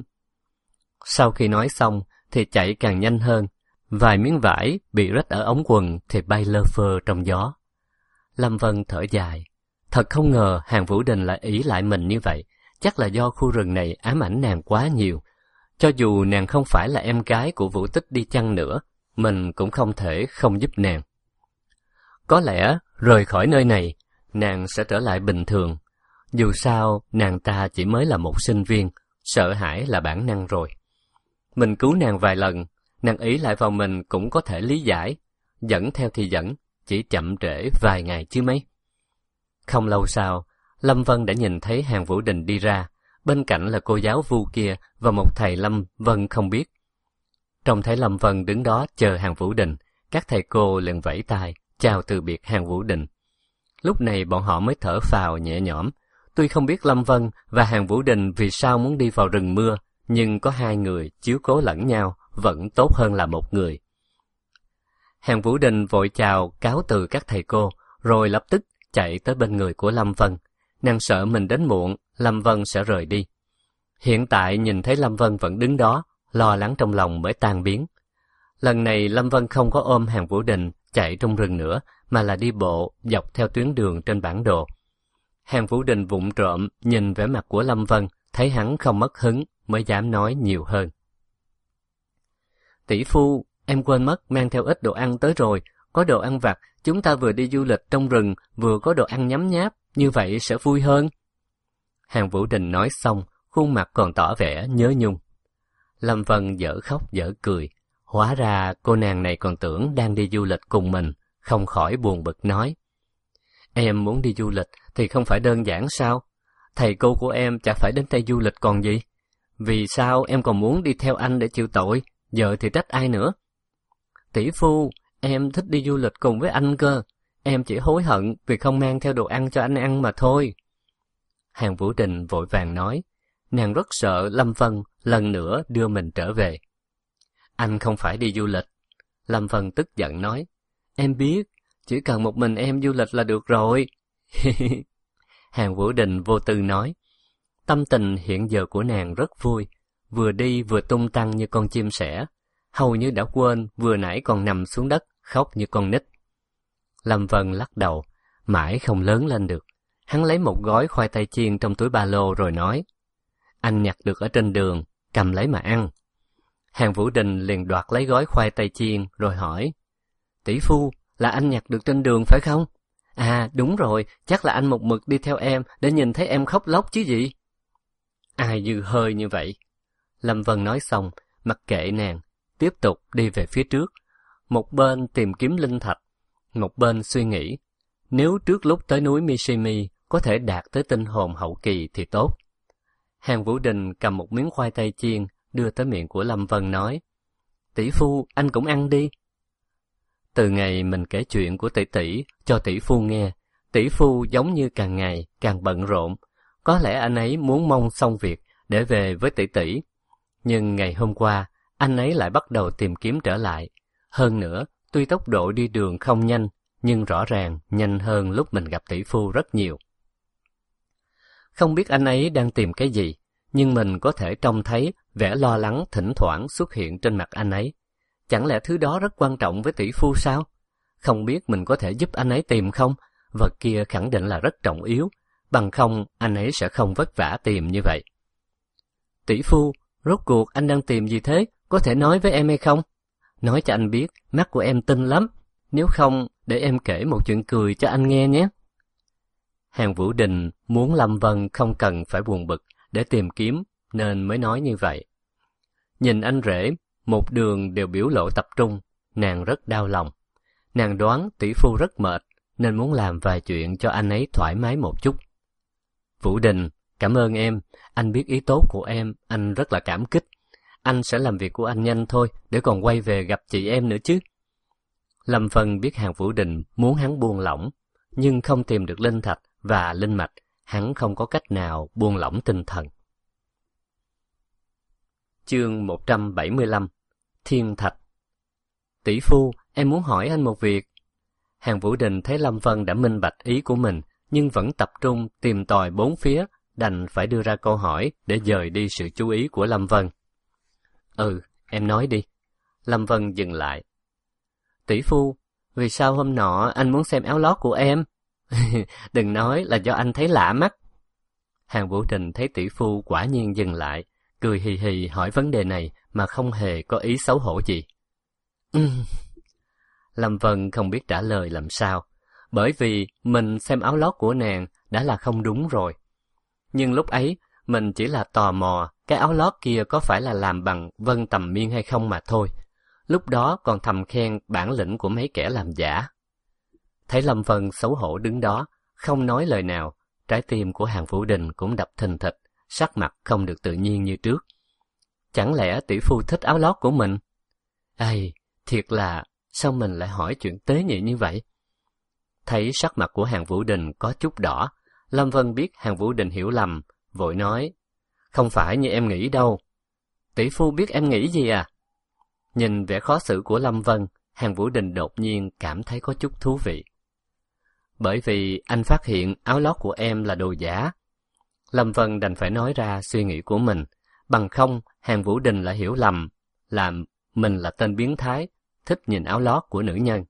Speaker 1: Sau khi nói xong, thì chạy càng nhanh hơn. Vài miếng vải bị rách ở ống quần thì bay lơ phơ trong gió. Lâm Vân thở dài. Thật không ngờ Hàn Vũ Đình lại ỷ lại mình như vậy. Chắc là do khu rừng này ám ảnh nàng quá nhiều. Cho dù nàng không phải là em gái của Vũ Tích đi chăng nữa, mình cũng không thể không giúp nàng. Có lẽ rời khỏi nơi này, nàng sẽ trở lại bình thường. Dù sao, nàng ta chỉ mới là một sinh viên, sợ hãi là bản năng rồi. Mình cứu nàng vài lần, nàng ý lại vào mình cũng có thể lý giải. Dẫn theo thì dẫn, chỉ chậm trễ vài ngày chứ mấy. Không lâu sau, Lâm Vân đã nhìn thấy Hàn Vũ Đình đi ra, bên cạnh là cô giáo Vu kia và một thầy Lâm Vân không biết. Trông thấy Lâm Vân đứng đó chờ Hàn Vũ Đình, các thầy cô liền vẫy tay, chào từ biệt Hàn Vũ Đình. Lúc này bọn họ mới thở phào nhẹ nhõm. Tuy không biết Lâm Vân và Hàn Vũ Đình vì sao muốn đi vào rừng mưa, nhưng có 2 người chiếu cố lẫn nhau vẫn tốt hơn là một người. Hàn Vũ Đình vội chào cáo từ các thầy cô, rồi lập tức chạy tới bên người của Lâm Vân. Nàng sợ mình đến muộn, Lâm Vân sẽ rời đi. Hiện tại nhìn thấy Lâm Vân vẫn đứng đó, lo lắng trong lòng mới tan biến. Lần này Lâm Vân không có ôm Hàn Vũ Đình chạy trong rừng nữa, mà là đi bộ dọc theo tuyến đường trên bản đồ. Hàn Vũ Đình vụng trộm nhìn vẻ mặt của Lâm Vân, thấy hắn không mất hứng mới dám nói nhiều hơn. Tỷ phu, em quên mất mang theo ít đồ ăn tới rồi, có đồ ăn vặt, chúng ta vừa đi du lịch trong rừng, vừa có đồ ăn nhấm nháp, như vậy sẽ vui hơn. Hàn Vũ Đình nói xong, khuôn mặt còn tỏ vẻ nhớ nhung. Lâm Vân dở khóc dở cười, hóa ra cô nàng này còn tưởng đang đi du lịch cùng mình, không khỏi buồn bực nói. Em muốn đi du lịch thì không phải đơn giản sao? Thầy cô của em chả phải đến đây du lịch còn gì? Vì sao em còn muốn đi theo anh để chịu tội, giờ thì trách ai nữa? Tỷ phu, em thích đi du lịch cùng với anh cơ. Em chỉ hối hận vì không mang theo đồ ăn cho anh ăn mà thôi. Hàn Vũ Đình vội vàng nói, nàng rất sợ Lâm Vân lần nữa đưa mình trở về. Anh không phải đi du lịch. Lâm Vân tức giận nói, em biết, Chỉ cần một mình em du lịch là được rồi. Hàn Vũ Đình vô tư nói. Tâm tình hiện giờ của nàng rất vui, vừa đi vừa tung tăng như con chim sẻ, hầu như đã quên vừa nãy còn nằm xuống đất khóc như con nít. Lâm Vân lắc đầu, mãi không lớn lên được. Hắn lấy một gói khoai tây chiên trong túi ba lô rồi nói, anh nhặt được ở trên đường, cầm lấy mà ăn. Hàn Vũ Đình liền đoạt lấy gói khoai tây chiên rồi hỏi, tỷ phu, là anh nhặt được trên đường phải không? À đúng rồi, chắc là anh một mực đi theo em để nhìn thấy em khóc lóc chứ gì? Ai dư hơi như vậy? Lâm Vân nói xong, mặc kệ nàng, tiếp tục đi về phía trước. Một bên tìm kiếm linh thạch, một bên suy nghĩ, nếu trước lúc tới núi Mishimi có thể đạt tới tinh hồn hậu kỳ thì tốt. Hàn Vũ Đình cầm một miếng khoai tây chiên, đưa tới miệng của Lâm Vân nói, tỷ phu, anh cũng ăn đi. Từ ngày mình kể chuyện của tỷ tỷ cho tỷ phu nghe, tỷ phu giống như càng ngày càng bận rộn. Có lẽ anh ấy muốn mong xong việc để về với tỷ tỷ. Nhưng ngày hôm qua, anh ấy lại bắt đầu tìm kiếm trở lại. Hơn nữa, tuy tốc độ đi đường không nhanh, nhưng rõ ràng nhanh hơn lúc mình gặp tỷ phu rất nhiều. Không biết anh ấy đang tìm cái gì, nhưng mình có thể trông thấy vẻ lo lắng thỉnh thoảng xuất hiện trên mặt anh ấy. Chẳng lẽ thứ đó rất quan trọng với tỷ phu sao? Không biết mình có thể giúp anh ấy tìm không? Vật kia khẳng định là rất trọng yếu, bằng không anh ấy sẽ không vất vả tìm như vậy. Tỷ phu, rốt cuộc anh đang tìm gì thế? Có thể nói với em hay không? Nói cho anh biết, mắt của em tinh lắm. Nếu không, để em kể một chuyện cười cho anh nghe nhé. Hàn Vũ Đình muốn Lâm Vân không cần phải buồn bực để tìm kiếm, nên mới nói như vậy. Nhìn anh rể, một đường đều biểu lộ tập trung, nàng rất đau lòng. Nàng đoán tỷ phu rất mệt, nên muốn làm vài chuyện cho anh ấy thoải mái một chút. Vũ Đình, cảm ơn em, anh biết ý tốt của em, anh rất là cảm kích. Anh sẽ làm việc của anh nhanh thôi, để còn quay về gặp chị em nữa chứ. Lâm Vân biết Hàn Vũ Đình muốn hắn buông lỏng, nhưng không tìm được linh thạch và linh mạch, hắn không có cách nào buông lỏng tinh thần. Chương 175 Thiên Thạch. Tỷ phu, em muốn hỏi anh một việc. Hàn Vũ Đình thấy Lâm Vân đã minh bạch ý của mình, nhưng vẫn tập trung tìm tòi bốn phía, đành phải đưa ra câu hỏi để dời đi sự chú ý của Lâm Vân. Em nói đi. Lâm Vân dừng lại. Tỷ phu, vì sao hôm nọ anh muốn xem áo lót của em? Đừng nói là do anh thấy lạ mắt. Hàn Vũ Đình thấy tỷ phu quả nhiên dừng lại, cười hì hì hỏi vấn đề này mà không hề có ý xấu hổ gì. Lâm Vân không biết trả lời làm sao, bởi vì mình xem áo lót của nàng đã là không đúng rồi. Nhưng lúc ấy, mình chỉ là tò mò cái áo lót kia có phải là làm bằng vân tầm miên hay không mà thôi. Lúc đó còn thầm khen bản lĩnh của mấy kẻ làm giả. Thấy Lâm Vân xấu hổ đứng đó, không nói lời nào, trái tim của Hàn Vũ Đình cũng đập thình thịch, sắc mặt không được tự nhiên như trước. Chẳng lẽ tỷ phu thích áo lót của mình? Thiệt là, sao mình lại hỏi chuyện tế nhị như vậy? Thấy sắc mặt của Hàn Vũ Đình có chút đỏ, Lâm Vân biết Hàn Vũ Đình hiểu lầm, vội nói, không phải như em nghĩ đâu. Tỷ phu biết em nghĩ gì à? Nhìn vẻ khó xử của Lâm Vân, Hàn Vũ Đình đột nhiên cảm thấy có chút thú vị. Bởi vì anh phát hiện áo lót của em là đồ giả. Lâm Vân đành phải nói ra suy nghĩ của mình, bằng không Hàn Vũ Đình lại hiểu lầm, làm mình là tên biến thái, thích nhìn áo lót của nữ nhân.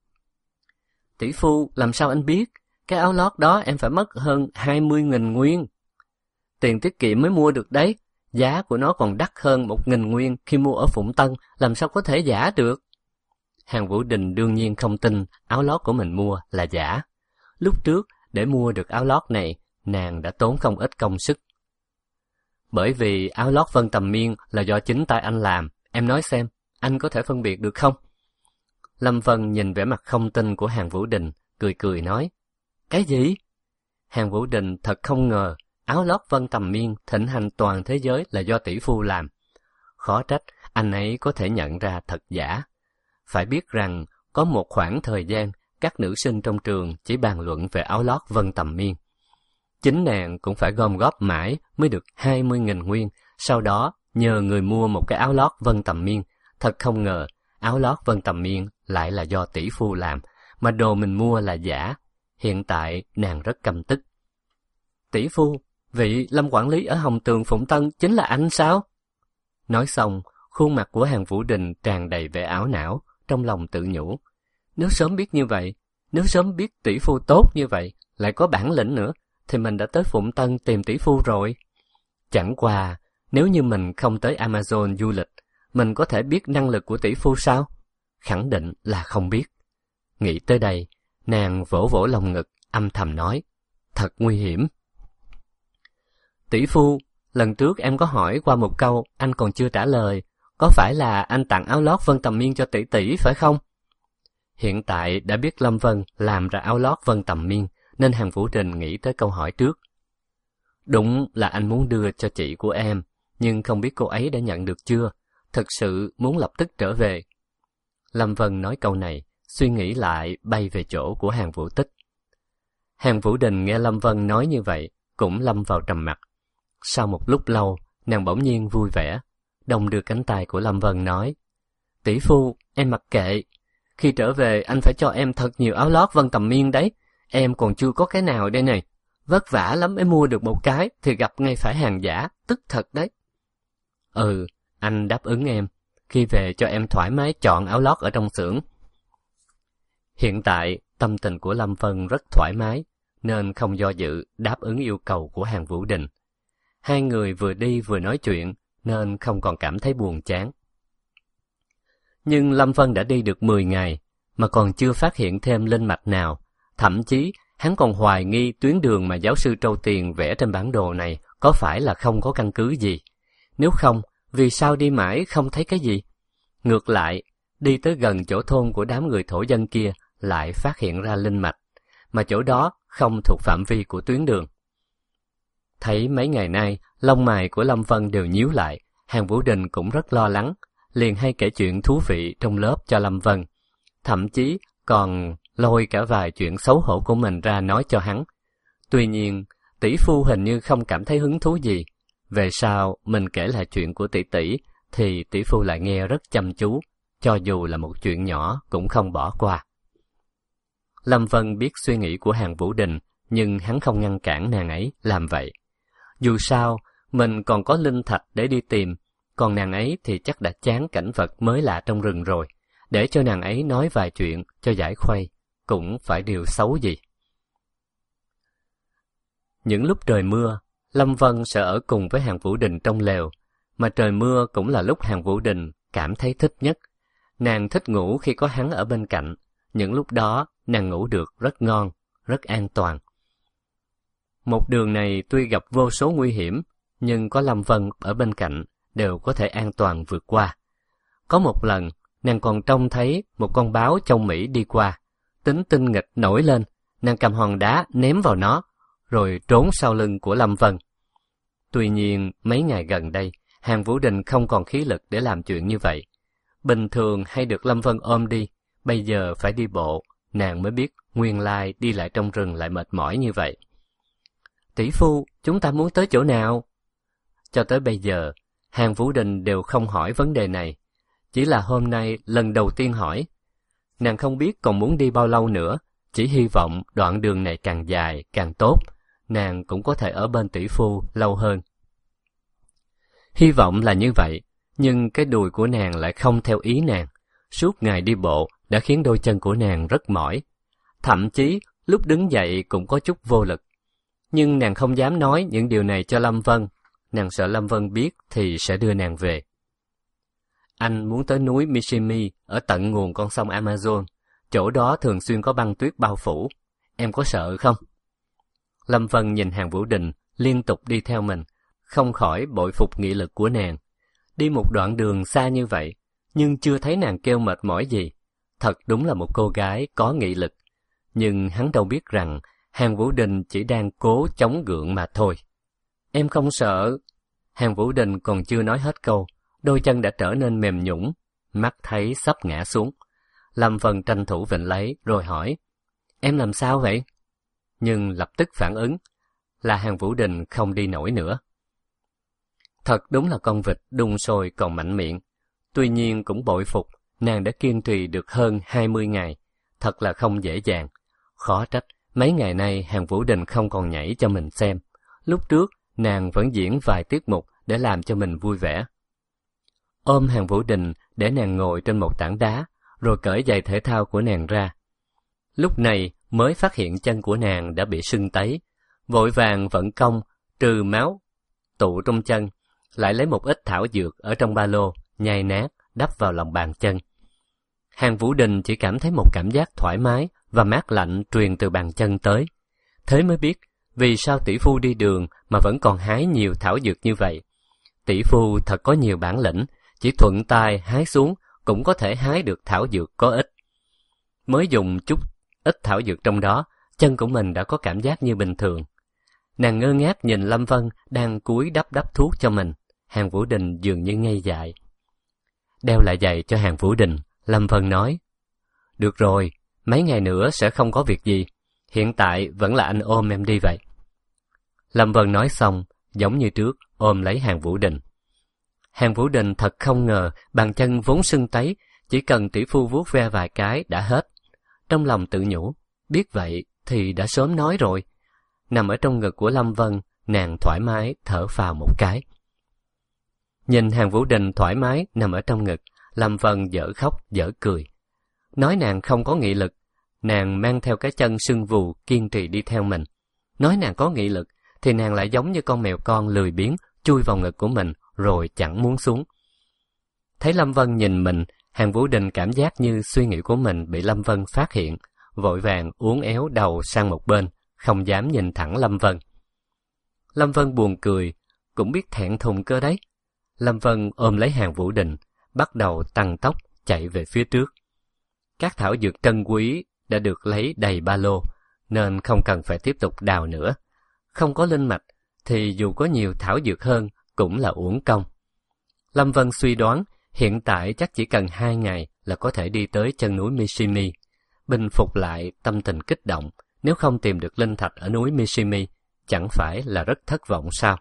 Speaker 1: Tỷ phu, làm sao anh biết? Cái áo lót đó em phải mất hơn 20.000 nguyên. Tiền tiết kiệm mới mua được đấy, giá của nó còn đắt hơn 1.000 nguyên khi mua ở Phụng Tân, làm sao có thể giả được? Hàn Vũ Đình đương nhiên không tin áo lót của mình mua là giả. Lúc trước, để mua được áo lót này, nàng đã tốn không ít công sức. Bởi vì áo lót vân tầm miên là do chính tay anh làm, em nói xem, anh có thể phân biệt được không? Lâm Vân nhìn vẻ mặt không tin của Hàn Vũ Đình, cười cười nói, cái gì? Hàn Vũ Đình thật không ngờ, áo lót vân tầm miên thịnh hành toàn thế giới là do tỷ phu làm. Khó trách, anh ấy có thể nhận ra thật giả. Phải biết rằng, có một khoảng thời gian, các nữ sinh trong trường chỉ bàn luận về áo lót vân tầm miên. Chính nàng cũng phải gom góp mãi mới được 20.000 nguyên, sau đó nhờ người mua một cái áo lót vân tầm miên. Thật không ngờ, áo lót vân tầm miên lại là do tỷ phu làm, mà đồ mình mua là giả. Hiện tại nàng rất căm tức. Tỷ phu, vị Lâm quản lý ở Hồng Tường Phụng Tân chính là anh sao? Nói xong, khuôn mặt của Hàn Vũ Đình tràn đầy vẻ ảo não, trong lòng tự nhủ. Nếu sớm biết như vậy, nếu sớm biết tỷ phu tốt như vậy, lại có bản lĩnh nữa, thì mình đã tới Phụng Tân tìm tỷ phu rồi. Chẳng qua, nếu như mình không tới Amazon du lịch, mình có thể biết năng lực của tỷ phu sao? Khẳng định là không biết. Nghĩ tới đây, nàng vỗ vỗ lồng ngực, âm thầm nói, thật nguy hiểm. Tỷ phu, lần trước em có hỏi qua một câu, anh còn chưa trả lời, có phải là anh tặng áo lót Vân Tầm Miên cho tỷ tỷ phải không? Hiện tại đã biết Lâm Vân làm ra áo lót Vân Tầm Miên, nên Hàn Vũ Đình nghĩ tới câu hỏi trước. Đúng là anh muốn đưa cho chị của em, nhưng không biết cô ấy đã nhận được chưa, thực sự muốn lập tức trở về. Lâm Vân nói câu này, suy nghĩ lại bay về chỗ của Hàn Vũ Tích. Hàn Vũ Đình nghe Lâm Vân nói như vậy, cũng lâm vào trầm mặc. Sau một lúc lâu, nàng bỗng nhiên vui vẻ, đong đưa cánh tay của Lâm Vân nói, tỷ phu, em mặc kệ. Khi trở về anh phải cho em thật nhiều áo lót Vân Tầm Miên đấy, em còn chưa có cái nào đây này. Vất vả lắm mới mua được một cái thì gặp ngay phải hàng giả, tức thật đấy. Ừ, anh đáp ứng em, khi về cho em thoải mái chọn áo lót ở trong xưởng. Hiện tại, tâm tình của Lâm Vân rất thoải mái, nên không do dự đáp ứng yêu cầu của Hàn Vũ Đình. Hai người vừa đi vừa nói chuyện, nên không còn cảm thấy buồn chán. Nhưng Lâm Vân đã đi được 10 ngày, mà còn chưa phát hiện thêm linh mạch nào. Thậm chí, hắn còn hoài nghi tuyến đường mà giáo sư Trâu Tiền vẽ trên bản đồ này có phải là không có căn cứ gì. Nếu không, vì sao đi mãi không thấy cái gì? Ngược lại, đi tới gần chỗ thôn của đám người thổ dân kia lại phát hiện ra linh mạch, mà chỗ đó không thuộc phạm vi của tuyến đường. Thấy mấy ngày nay, lông mày của Lâm Vân đều nhíu lại, Hàn Vũ Đình cũng rất lo lắng, liền hay kể chuyện thú vị trong lớp cho Lâm Vân. Thậm chí còn lôi cả vài chuyện xấu hổ của mình ra nói cho hắn. Tuy nhiên, tỷ phu hình như không cảm thấy hứng thú gì. Về sau, mình kể lại chuyện của tỷ tỷ, thì tỷ phu lại nghe rất chăm chú, cho dù là một chuyện nhỏ cũng không bỏ qua. Lâm Vân biết suy nghĩ của Hàn Vũ Đình, nhưng hắn không ngăn cản nàng ấy làm vậy. Dù sao, mình còn có linh thạch để đi tìm, còn nàng ấy thì chắc đã chán cảnh vật mới lạ trong rừng rồi. Để cho nàng ấy nói vài chuyện cho giải khuây, cũng phải điều xấu gì. Những lúc trời mưa, Lâm Vân sẽ ở cùng với Hàn Vũ Đình trong lều, mà trời mưa cũng là lúc Hàn Vũ Đình cảm thấy thích nhất. Nàng thích ngủ khi có hắn ở bên cạnh, những lúc đó nàng ngủ được rất ngon, rất an toàn. Một đường này tuy gặp vô số nguy hiểm, nhưng có Lâm Vân ở bên cạnh đều có thể an toàn vượt qua. Có một lần, nàng còn trông thấy một con báo châu Mỹ đi qua, tính tinh nghịch nổi lên, nàng cầm hòn đá ném vào nó, rồi trốn sau lưng của Lâm Vân. Tuy nhiên, mấy ngày gần đây, Hàn Vũ Đình không còn khí lực để làm chuyện như vậy. Bình thường hay được Lâm Vân ôm đi, bây giờ phải đi bộ, nàng mới biết nguyên lai đi lại trong rừng lại mệt mỏi như vậy. Tỷ phu, chúng ta muốn tới chỗ nào? Cho tới bây giờ, Hàn Vũ Đình đều không hỏi vấn đề này. Chỉ là hôm nay lần đầu tiên hỏi. Nàng không biết còn muốn đi bao lâu nữa, chỉ hy vọng đoạn đường này càng dài, càng tốt, nàng cũng có thể ở bên tỷ phu lâu hơn. Hy vọng là như vậy, nhưng cái đùi của nàng lại không theo ý nàng. Suốt ngày đi bộ đã khiến đôi chân của nàng rất mỏi. Thậm chí, lúc đứng dậy cũng có chút vô lực. Nhưng nàng không dám nói những điều này cho Lâm Vân. Nàng sợ Lâm Vân biết thì sẽ đưa nàng về. Anh muốn tới núi Mishimi ở tận nguồn con sông Amazon. Chỗ đó thường xuyên có băng tuyết bao phủ. Em có sợ không? Lâm Vân nhìn Hàn Vũ Đình liên tục đi theo mình, không khỏi bội phục nghị lực của nàng. Đi một đoạn đường xa như vậy, nhưng chưa thấy nàng kêu mệt mỏi gì. Thật đúng là một cô gái có nghị lực. Nhưng hắn đâu biết rằng Hàn Vũ Đình chỉ đang cố chống gượng mà thôi. Em không sợ. Hàn Vũ Đình còn chưa nói hết câu, đôi chân đã trở nên mềm nhũn, mắt thấy sắp ngã xuống. Lâm Vân tranh thủ vịnh lấy rồi hỏi, em làm sao vậy? Nhưng lập tức phản ứng là Hàn Vũ Đình không đi nổi nữa. Thật đúng là con vịt đun sôi còn mạnh miệng. Tuy nhiên cũng bội phục, nàng đã kiên trì được hơn 20 ngày. thật là không dễ dàng. Khó trách, mấy ngày nay Hàn Vũ Đình không còn nhảy cho mình xem. Lúc trước, nàng vẫn diễn vài tiết mục để làm cho mình vui vẻ. Ôm Hàn Vũ Đình để nàng ngồi trên một tảng đá, rồi cởi giày thể thao của nàng ra. Lúc này mới phát hiện chân của nàng đã bị sưng tấy, vội vàng vận công, trừ máu tụ trong chân, lại lấy một ít thảo dược ở trong ba lô, nhai nát, đắp vào lòng bàn chân. Hàn Vũ Đình chỉ cảm thấy một cảm giác thoải mái và mát lạnh truyền từ bàn chân tới. Thế mới biết vì sao tỷ phu đi đường mà vẫn còn hái nhiều thảo dược như vậy. Tỷ phu thật có nhiều bản lĩnh, chỉ thuận tay hái xuống cũng có thể hái được thảo dược có ích. Mới dùng chút ít thảo dược trong đó, chân của mình đã có cảm giác như bình thường. Nàng ngơ ngác nhìn Lâm Vân đang cúi đắp thuốc cho mình. Hàn Vũ Đình dường như ngây dại. Đeo lại giày cho Hàn Vũ Đình, Lâm Vân nói: Được rồi, mấy ngày nữa sẽ không có việc gì. Hiện tại vẫn là anh ôm em đi vậy. Lâm Vân nói xong, giống như trước, ôm lấy Hàn Vũ Đình. Hàn Vũ Đình thật không ngờ bàn chân vốn sưng tấy, chỉ cần tỷ phu vuốt ve vài cái đã hết. Trong lòng tự nhủ, biết vậy thì đã sớm nói rồi. Nằm ở trong ngực của Lâm Vân, nàng thoải mái thở phào một cái. Nhìn Hàn Vũ Đình thoải mái nằm ở trong ngực, Lâm Vân dở khóc dở cười. Nói nàng không có nghị lực, nàng mang theo cái chân sưng vù kiên trì đi theo mình. Nói nàng có nghị lực, thì nàng lại giống như con mèo con lười biếng chui vào ngực của mình rồi chẳng muốn xuống. Thấy Lâm Vân nhìn mình, Hàn Vũ Đình cảm giác như suy nghĩ của mình bị Lâm Vân phát hiện, vội vàng uốn éo đầu sang một bên, không dám nhìn thẳng Lâm Vân. Lâm Vân buồn cười, cũng biết thẹn thùng cơ đấy. Lâm Vân ôm lấy Hàn Vũ Đình, bắt đầu tăng tốc chạy về phía trước. Các thảo dược trân quý đã được lấy đầy ba lô, nên không cần phải tiếp tục đào nữa. Không có linh mạch, thì dù có nhiều thảo dược hơn cũng là uổng công. Lâm Vân suy đoán, hiện tại chắc chỉ cần 2 ngày là có thể đi tới chân núi Mishimi, bình phục lại tâm tình kích động. Nếu không tìm được linh thạch ở núi Mishimi, chẳng phải là rất thất vọng sao?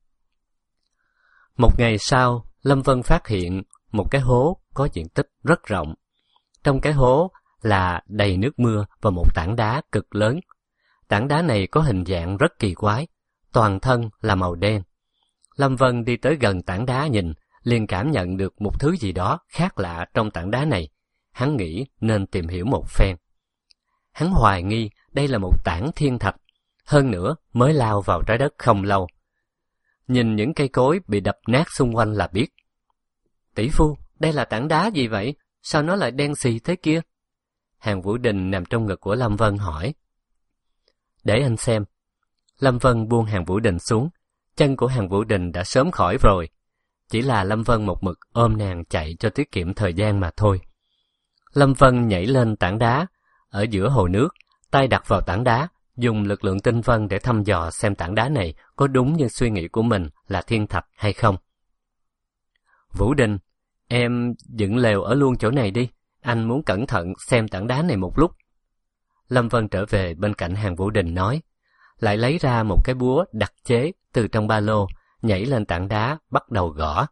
Speaker 1: Một ngày sau, Lâm Vân phát hiện một cái hố có diện tích rất rộng. Trong cái hố là đầy nước mưa và một tảng đá cực lớn. Tảng đá này có hình dạng rất kỳ quái, toàn thân là màu đen. Lâm Vân đi tới gần tảng đá nhìn, liền cảm nhận được một thứ gì đó khác lạ trong tảng đá này. Hắn nghĩ nên tìm hiểu một phen. Hắn hoài nghi đây là một tảng thiên thạch, hơn nữa mới lao vào trái đất không lâu. Nhìn những cây cối bị đập nát xung quanh là biết. Tỷ phu, đây là tảng đá gì vậy? Sao nó lại đen xì thế kia? Hàn Vũ Đình nằm trong ngực của Lâm Vân hỏi. Để anh xem. Lâm Vân buông Hàn Vũ Đình xuống. Chân của Hàn Vũ Đình đã sớm khỏi rồi. Chỉ là Lâm Vân một mực ôm nàng chạy cho tiết kiệm thời gian mà thôi. Lâm Vân nhảy lên tảng đá, ở giữa hồ nước, tay đặt vào tảng đá, dùng lực lượng tinh vân để thăm dò xem tảng đá này có đúng như suy nghĩ của mình là thiên thạch hay không. Vũ Đình, em dựng lều ở luôn chỗ này đi, anh muốn cẩn thận xem tảng đá này một lúc. Lâm Vân trở về bên cạnh Hàn Vũ Đình nói, lại lấy ra một cái búa đặc chế từ trong ba lô, nhảy lên tảng đá bắt đầu gõ.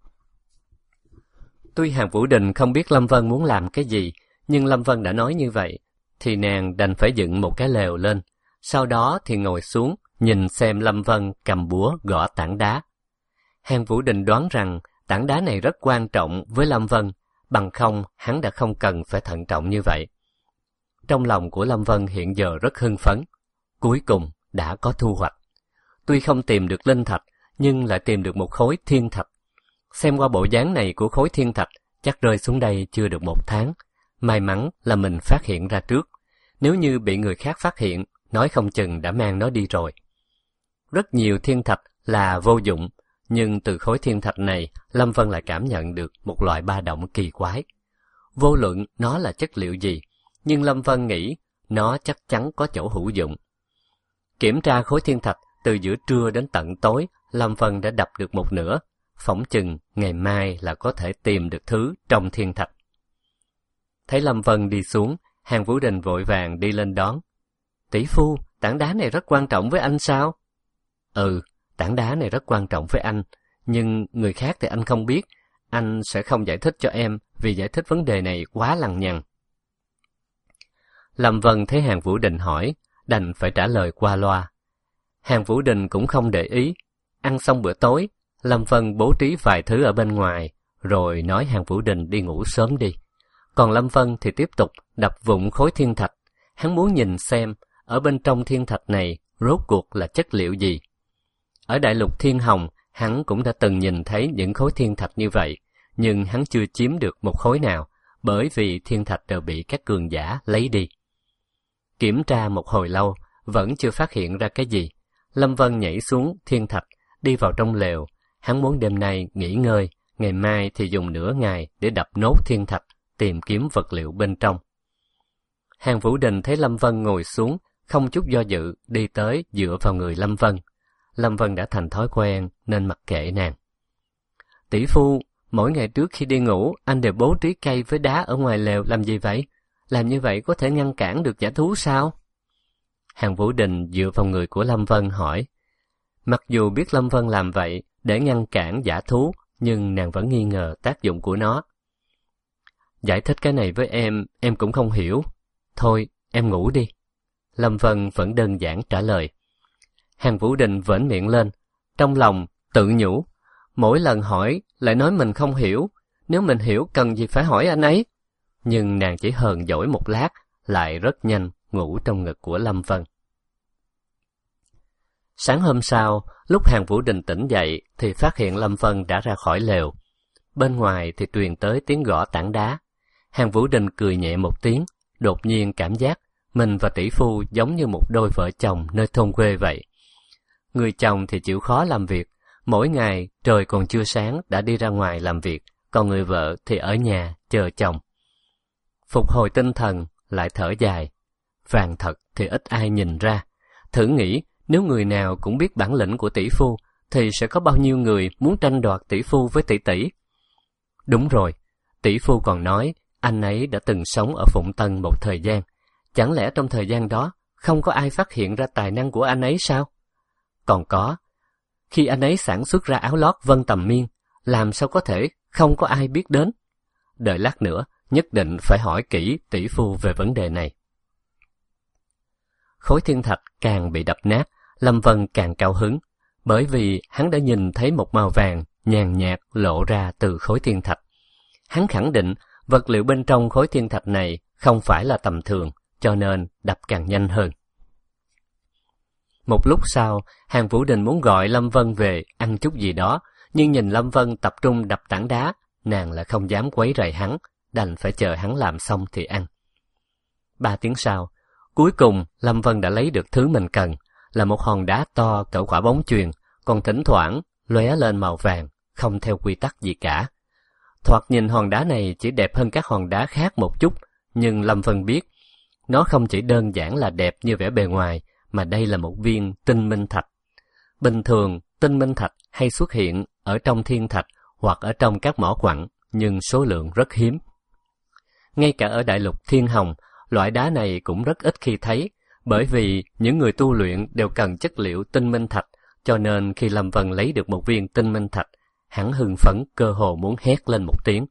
Speaker 1: Tuy Hàn Vũ Đình không biết Lâm Vân muốn làm cái gì, nhưng Lâm Vân đã nói như vậy, thì nàng đành phải dựng một cái lều lên. Sau đó thì ngồi xuống, nhìn xem Lâm Vân cầm búa gõ tảng đá. Hàn Vũ Đình đoán rằng tảng đá này rất quan trọng với Lâm Vân, bằng không hắn đã không cần phải thận trọng như vậy. Trong lòng của Lâm Vân hiện giờ rất hưng phấn. Cuối cùng đã có thu hoạch. Tuy không tìm được linh thạch, nhưng lại tìm được một khối thiên thạch. Xem qua bộ dáng này của khối thiên thạch, chắc rơi xuống đây chưa được 1 tháng. May mắn là mình phát hiện ra trước. Nếu như bị người khác phát hiện, nói không chừng đã mang nó đi rồi. Rất nhiều thiên thạch là vô dụng, nhưng từ khối thiên thạch này, Lâm Vân lại cảm nhận được một loại ba động kỳ quái. Vô luận nó là chất liệu gì, nhưng Lâm Vân nghĩ nó chắc chắn có chỗ hữu dụng. Kiểm tra khối thiên thạch từ giữa trưa đến tận tối, Lâm Vân đã đập được một nửa, phỏng chừng ngày mai là có thể tìm được thứ trong thiên thạch. Thấy Lâm Vân đi xuống, Hàn Vũ Đình vội vàng đi lên đón. Tỷ phu, tảng đá này rất quan trọng với anh sao? Ừ, tảng đá này rất quan trọng với anh, nhưng người khác thì anh không biết, anh sẽ không giải thích cho em vì giải thích vấn đề này quá lằng nhằng. Lâm Vân thấy Hàn Vũ Đình hỏi, đành phải trả lời qua loa. Hàn Vũ Đình cũng không để ý. Ăn xong bữa tối, Lâm Vân bố trí vài thứ ở bên ngoài, rồi nói Hàn Vũ Đình đi ngủ sớm đi. Còn Lâm Vân thì tiếp tục đập vụn khối thiên thạch. Hắn muốn nhìn xem, ở bên trong thiên thạch này rốt cuộc là chất liệu gì. Ở đại lục Thiên Hồng, hắn cũng đã từng nhìn thấy những khối thiên thạch như vậy, nhưng hắn chưa chiếm được một khối nào, bởi vì thiên thạch đều bị các cường giả lấy đi. Kiểm tra một hồi lâu, vẫn chưa phát hiện ra cái gì. Lâm Vân nhảy xuống thiên thạch, đi vào trong lều. Hắn muốn đêm nay nghỉ ngơi, ngày mai thì dùng nửa ngày để đập nốt thiên thạch, tìm kiếm vật liệu bên trong. Hàn Vũ Đình thấy Lâm Vân ngồi xuống, không chút do dự, đi tới dựa vào người Lâm Vân. Lâm Vân đã thành thói quen nên mặc kệ nàng. Tỷ phu, mỗi ngày trước khi đi ngủ, anh đều bố trí cây với đá ở ngoài lều làm gì vậy? Làm như vậy có thể ngăn cản được dã thú sao? Hàn Vũ Đình dựa vào người của Lâm Vân hỏi. Mặc dù biết Lâm Vân làm vậy để ngăn cản dã thú, nhưng nàng vẫn nghi ngờ tác dụng của nó. Giải thích cái này với em cũng không hiểu. Thôi, em ngủ đi. Lâm Vân vẫn đơn giản trả lời. Hàn Vũ Đình vểnh miệng lên, trong lòng tự nhủ, mỗi lần hỏi lại nói mình không hiểu, nếu mình hiểu cần gì phải hỏi anh ấy. Nhưng nàng chỉ hờn dỗi một lát, lại rất nhanh ngủ trong ngực của Lâm Vân. Sáng hôm sau, lúc Hàn Vũ Đình tỉnh dậy thì phát hiện Lâm Vân đã ra khỏi lều. Bên ngoài thì truyền tới tiếng gõ tảng đá. Hàn Vũ Đình cười nhẹ một tiếng, đột nhiên cảm giác mình và tỷ phu giống như một đôi vợ chồng nơi thôn quê vậy. Người chồng thì chịu khó làm việc, mỗi ngày trời còn chưa sáng đã đi ra ngoài làm việc, còn người vợ thì ở nhà chờ chồng. Phục hồi tinh thần, lại thở dài. Vàng thật thì ít ai nhìn ra. Thử nghĩ, nếu người nào cũng biết bản lĩnh của tỷ phu, thì sẽ có bao nhiêu người muốn tranh đoạt tỷ phu với tỷ tỷ. Đúng rồi, tỷ phu còn nói, anh ấy đã từng sống ở Phụng Tân một thời gian. Chẳng lẽ trong thời gian đó, không có ai phát hiện ra tài năng của anh ấy sao? Còn có, khi anh ấy sản xuất ra áo lót Vân Tầm Miên, làm sao có thể không có ai biết đến? Đợi lát nữa, nhất định phải hỏi kỹ tỷ phu về vấn đề này. Khối thiên thạch càng bị đập nát, Lâm Vân càng cao hứng, bởi vì hắn đã nhìn thấy một màu vàng nhàn nhạt lộ ra từ khối thiên thạch. Hắn khẳng định vật liệu bên trong khối thiên thạch này không phải là tầm thường, cho nên đập càng nhanh hơn. Một lúc sau, Hàn Vũ Đình muốn gọi Lâm Vân về ăn chút gì đó, nhưng nhìn Lâm Vân tập trung đập tảng đá, nàng lại không dám quấy rầy hắn, đành phải chờ hắn làm xong thì ăn. 3 tiếng sau, cuối cùng Lâm Vân đã lấy được thứ mình cần, là một hòn đá to cỡ quả bóng chuyền, còn thỉnh thoảng lóe lên màu vàng, không theo quy tắc gì cả. Thoạt nhìn hòn đá này chỉ đẹp hơn các hòn đá khác một chút, nhưng Lâm Vân biết, nó không chỉ đơn giản là đẹp như vẻ bề ngoài, mà đây là một viên tinh minh thạch. Bình thường, tinh minh thạch hay xuất hiện ở trong thiên thạch hoặc ở trong các mỏ quặng, nhưng số lượng rất hiếm. Ngay cả ở đại lục Thiên Hồng, loại đá này cũng rất ít khi thấy, bởi vì những người tu luyện đều cần chất liệu tinh minh thạch, cho nên khi Lâm Vân lấy được một viên tinh minh thạch, hắn hưng phấn cơ hồ muốn hét lên một tiếng.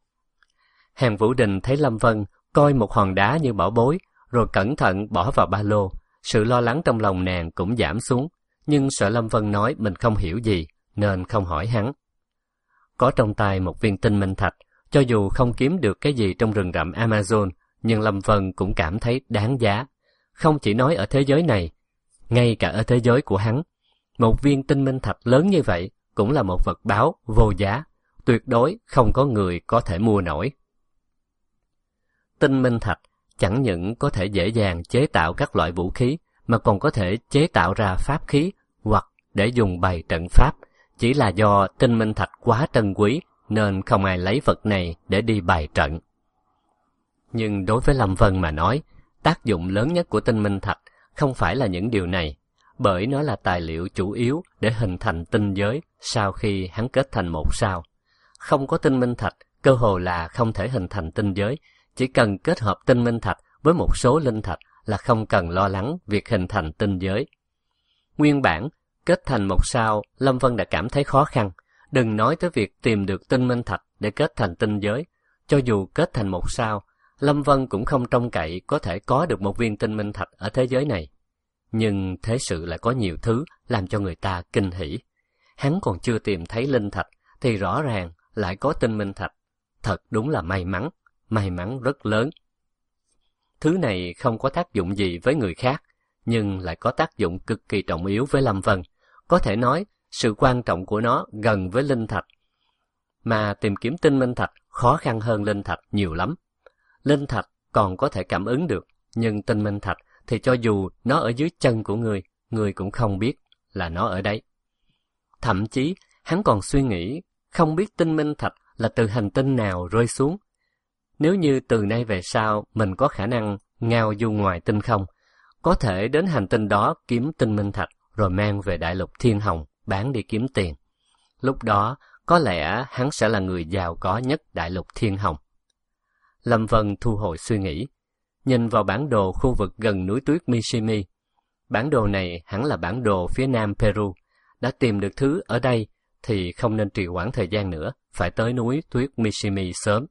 Speaker 1: Hàn Vũ Đình thấy Lâm Vân coi một hòn đá như bảo bối, rồi cẩn thận bỏ vào ba lô. Sự lo lắng trong lòng nàng cũng giảm xuống, nhưng sợ Lâm Vân nói mình không hiểu gì, nên không hỏi hắn. Có trong tay một viên tinh minh thạch, cho dù không kiếm được cái gì trong rừng rậm Amazon, nhưng Lâm Vân cũng cảm thấy đáng giá. Không chỉ nói ở thế giới này, ngay cả ở thế giới của hắn, một viên tinh minh thạch lớn như vậy cũng là một vật báu vô giá, tuyệt đối không có người có thể mua nổi. Tinh minh thạch chẳng những có thể dễ dàng chế tạo các loại vũ khí, mà còn có thể chế tạo ra pháp khí hoặc để dùng bày trận pháp. Chỉ là do tinh minh thạch quá trân quý nên không ai lấy vật này để đi bày trận. Nhưng đối với Lâm Vân mà nói, tác dụng lớn nhất của tinh minh thạch không phải là những điều này, bởi nó là tài liệu chủ yếu để hình thành tinh giới sau khi hắn kết thành một sao. Không có tinh minh thạch, cơ hồ là không thể hình thành tinh giới. Chỉ cần kết hợp tinh minh thạch với một số linh thạch là không cần lo lắng việc hình thành tinh giới. Nguyên bản, kết thành một sao, Lâm Vân đã cảm thấy khó khăn. Đừng nói tới việc tìm được tinh minh thạch để kết thành tinh giới. Cho dù kết thành một sao, Lâm Vân cũng không trông cậy có thể có được một viên tinh minh thạch ở thế giới này. Nhưng thế sự lại có nhiều thứ làm cho người ta kinh hỉ. Hắn còn chưa tìm thấy linh thạch, thì rõ ràng lại có tinh minh thạch. Thật đúng là may mắn rất lớn. Thứ này không có tác dụng gì với người khác, nhưng lại có tác dụng cực kỳ trọng yếu với Lâm Vân. Có thể nói, sự quan trọng của nó gần với linh thạch. Mà tìm kiếm tinh minh thạch khó khăn hơn linh thạch nhiều lắm. Linh thạch còn có thể cảm ứng được, nhưng tinh minh thạch thì cho dù nó ở dưới chân của người cũng không biết là nó ở đấy. Thậm chí, hắn còn suy nghĩ không biết tinh minh thạch là từ hành tinh nào rơi xuống. Nếu như từ nay về sau mình có khả năng ngao du ngoài tinh không, có thể đến hành tinh đó kiếm tinh minh thạch rồi mang về đại lục Thiên Hồng bán đi kiếm tiền. Lúc đó, có lẽ hắn sẽ là người giàu có nhất đại lục Thiên Hồng. Lâm Vân thu hồi suy nghĩ, nhìn vào bản đồ khu vực gần núi tuyết Mishimi. Bản đồ này hẳn là bản đồ phía nam Peru. Đã tìm được thứ ở đây thì không nên trì hoãn thời gian nữa, phải tới núi tuyết Mishimi sớm.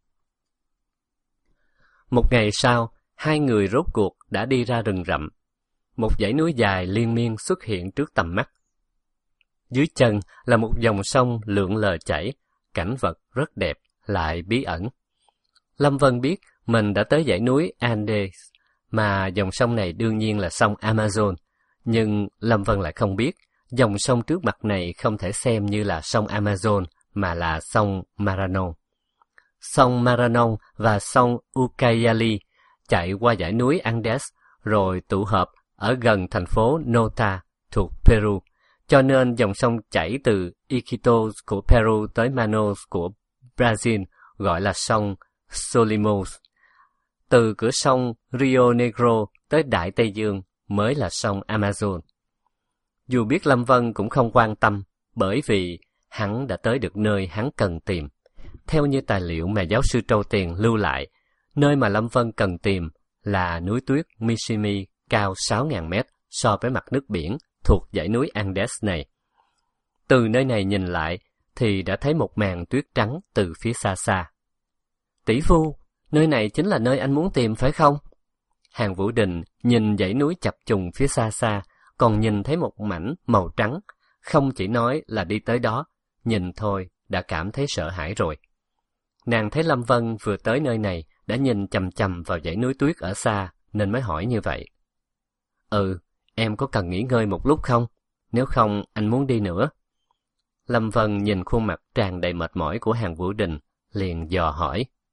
Speaker 1: Một ngày sau, hai người rốt cuộc đã đi ra rừng rậm. Một dãy núi dài liên miên xuất hiện trước tầm mắt. Dưới chân là một dòng sông lượn lờ chảy, cảnh vật rất đẹp, lại bí ẩn. Lâm Vân biết mình đã tới dãy núi Andes, mà dòng sông này đương nhiên là sông Amazon. Nhưng Lâm Vân lại không biết, dòng sông trước mặt này không thể xem như là sông Amazon, mà là sông Maranon. Sông Maranon và sông Ucayali chạy qua dãy núi Andes, rồi tụ hợp ở gần thành phố Nota thuộc Peru. Cho nên dòng sông chảy từ Iquitos của Peru tới Manaus của Brazil gọi là sông Solimões. Từ cửa sông Rio Negro tới Đại Tây Dương mới là sông Amazon. Dù biết Lâm Vân cũng không quan tâm, bởi vì hắn đã tới được nơi hắn cần tìm. Theo như tài liệu mà giáo sư Trâu Tiền lưu lại, nơi mà Lâm Vân cần tìm là núi tuyết Mishimi cao 6.000 mét so với mặt nước biển thuộc dãy núi Andes này. Từ nơi này nhìn lại thì đã thấy một màn tuyết trắng từ phía xa xa. Tỷ phu, nơi này chính là nơi anh muốn tìm phải không? Hàn Vũ Đình nhìn dãy núi chập trùng phía xa xa, còn nhìn thấy một mảnh màu trắng, không chỉ nói là đi tới đó, nhìn thôi đã cảm thấy sợ hãi rồi. Nàng thấy Lâm Vân vừa tới nơi này đã nhìn chằm chằm vào dãy núi tuyết ở xa, nên mới hỏi như vậy. Em có cần nghỉ ngơi một lúc không? Nếu không, anh muốn đi nữa. Lâm Vân nhìn khuôn mặt tràn đầy mệt mỏi của Hàn Vũ Đình, liền dò hỏi.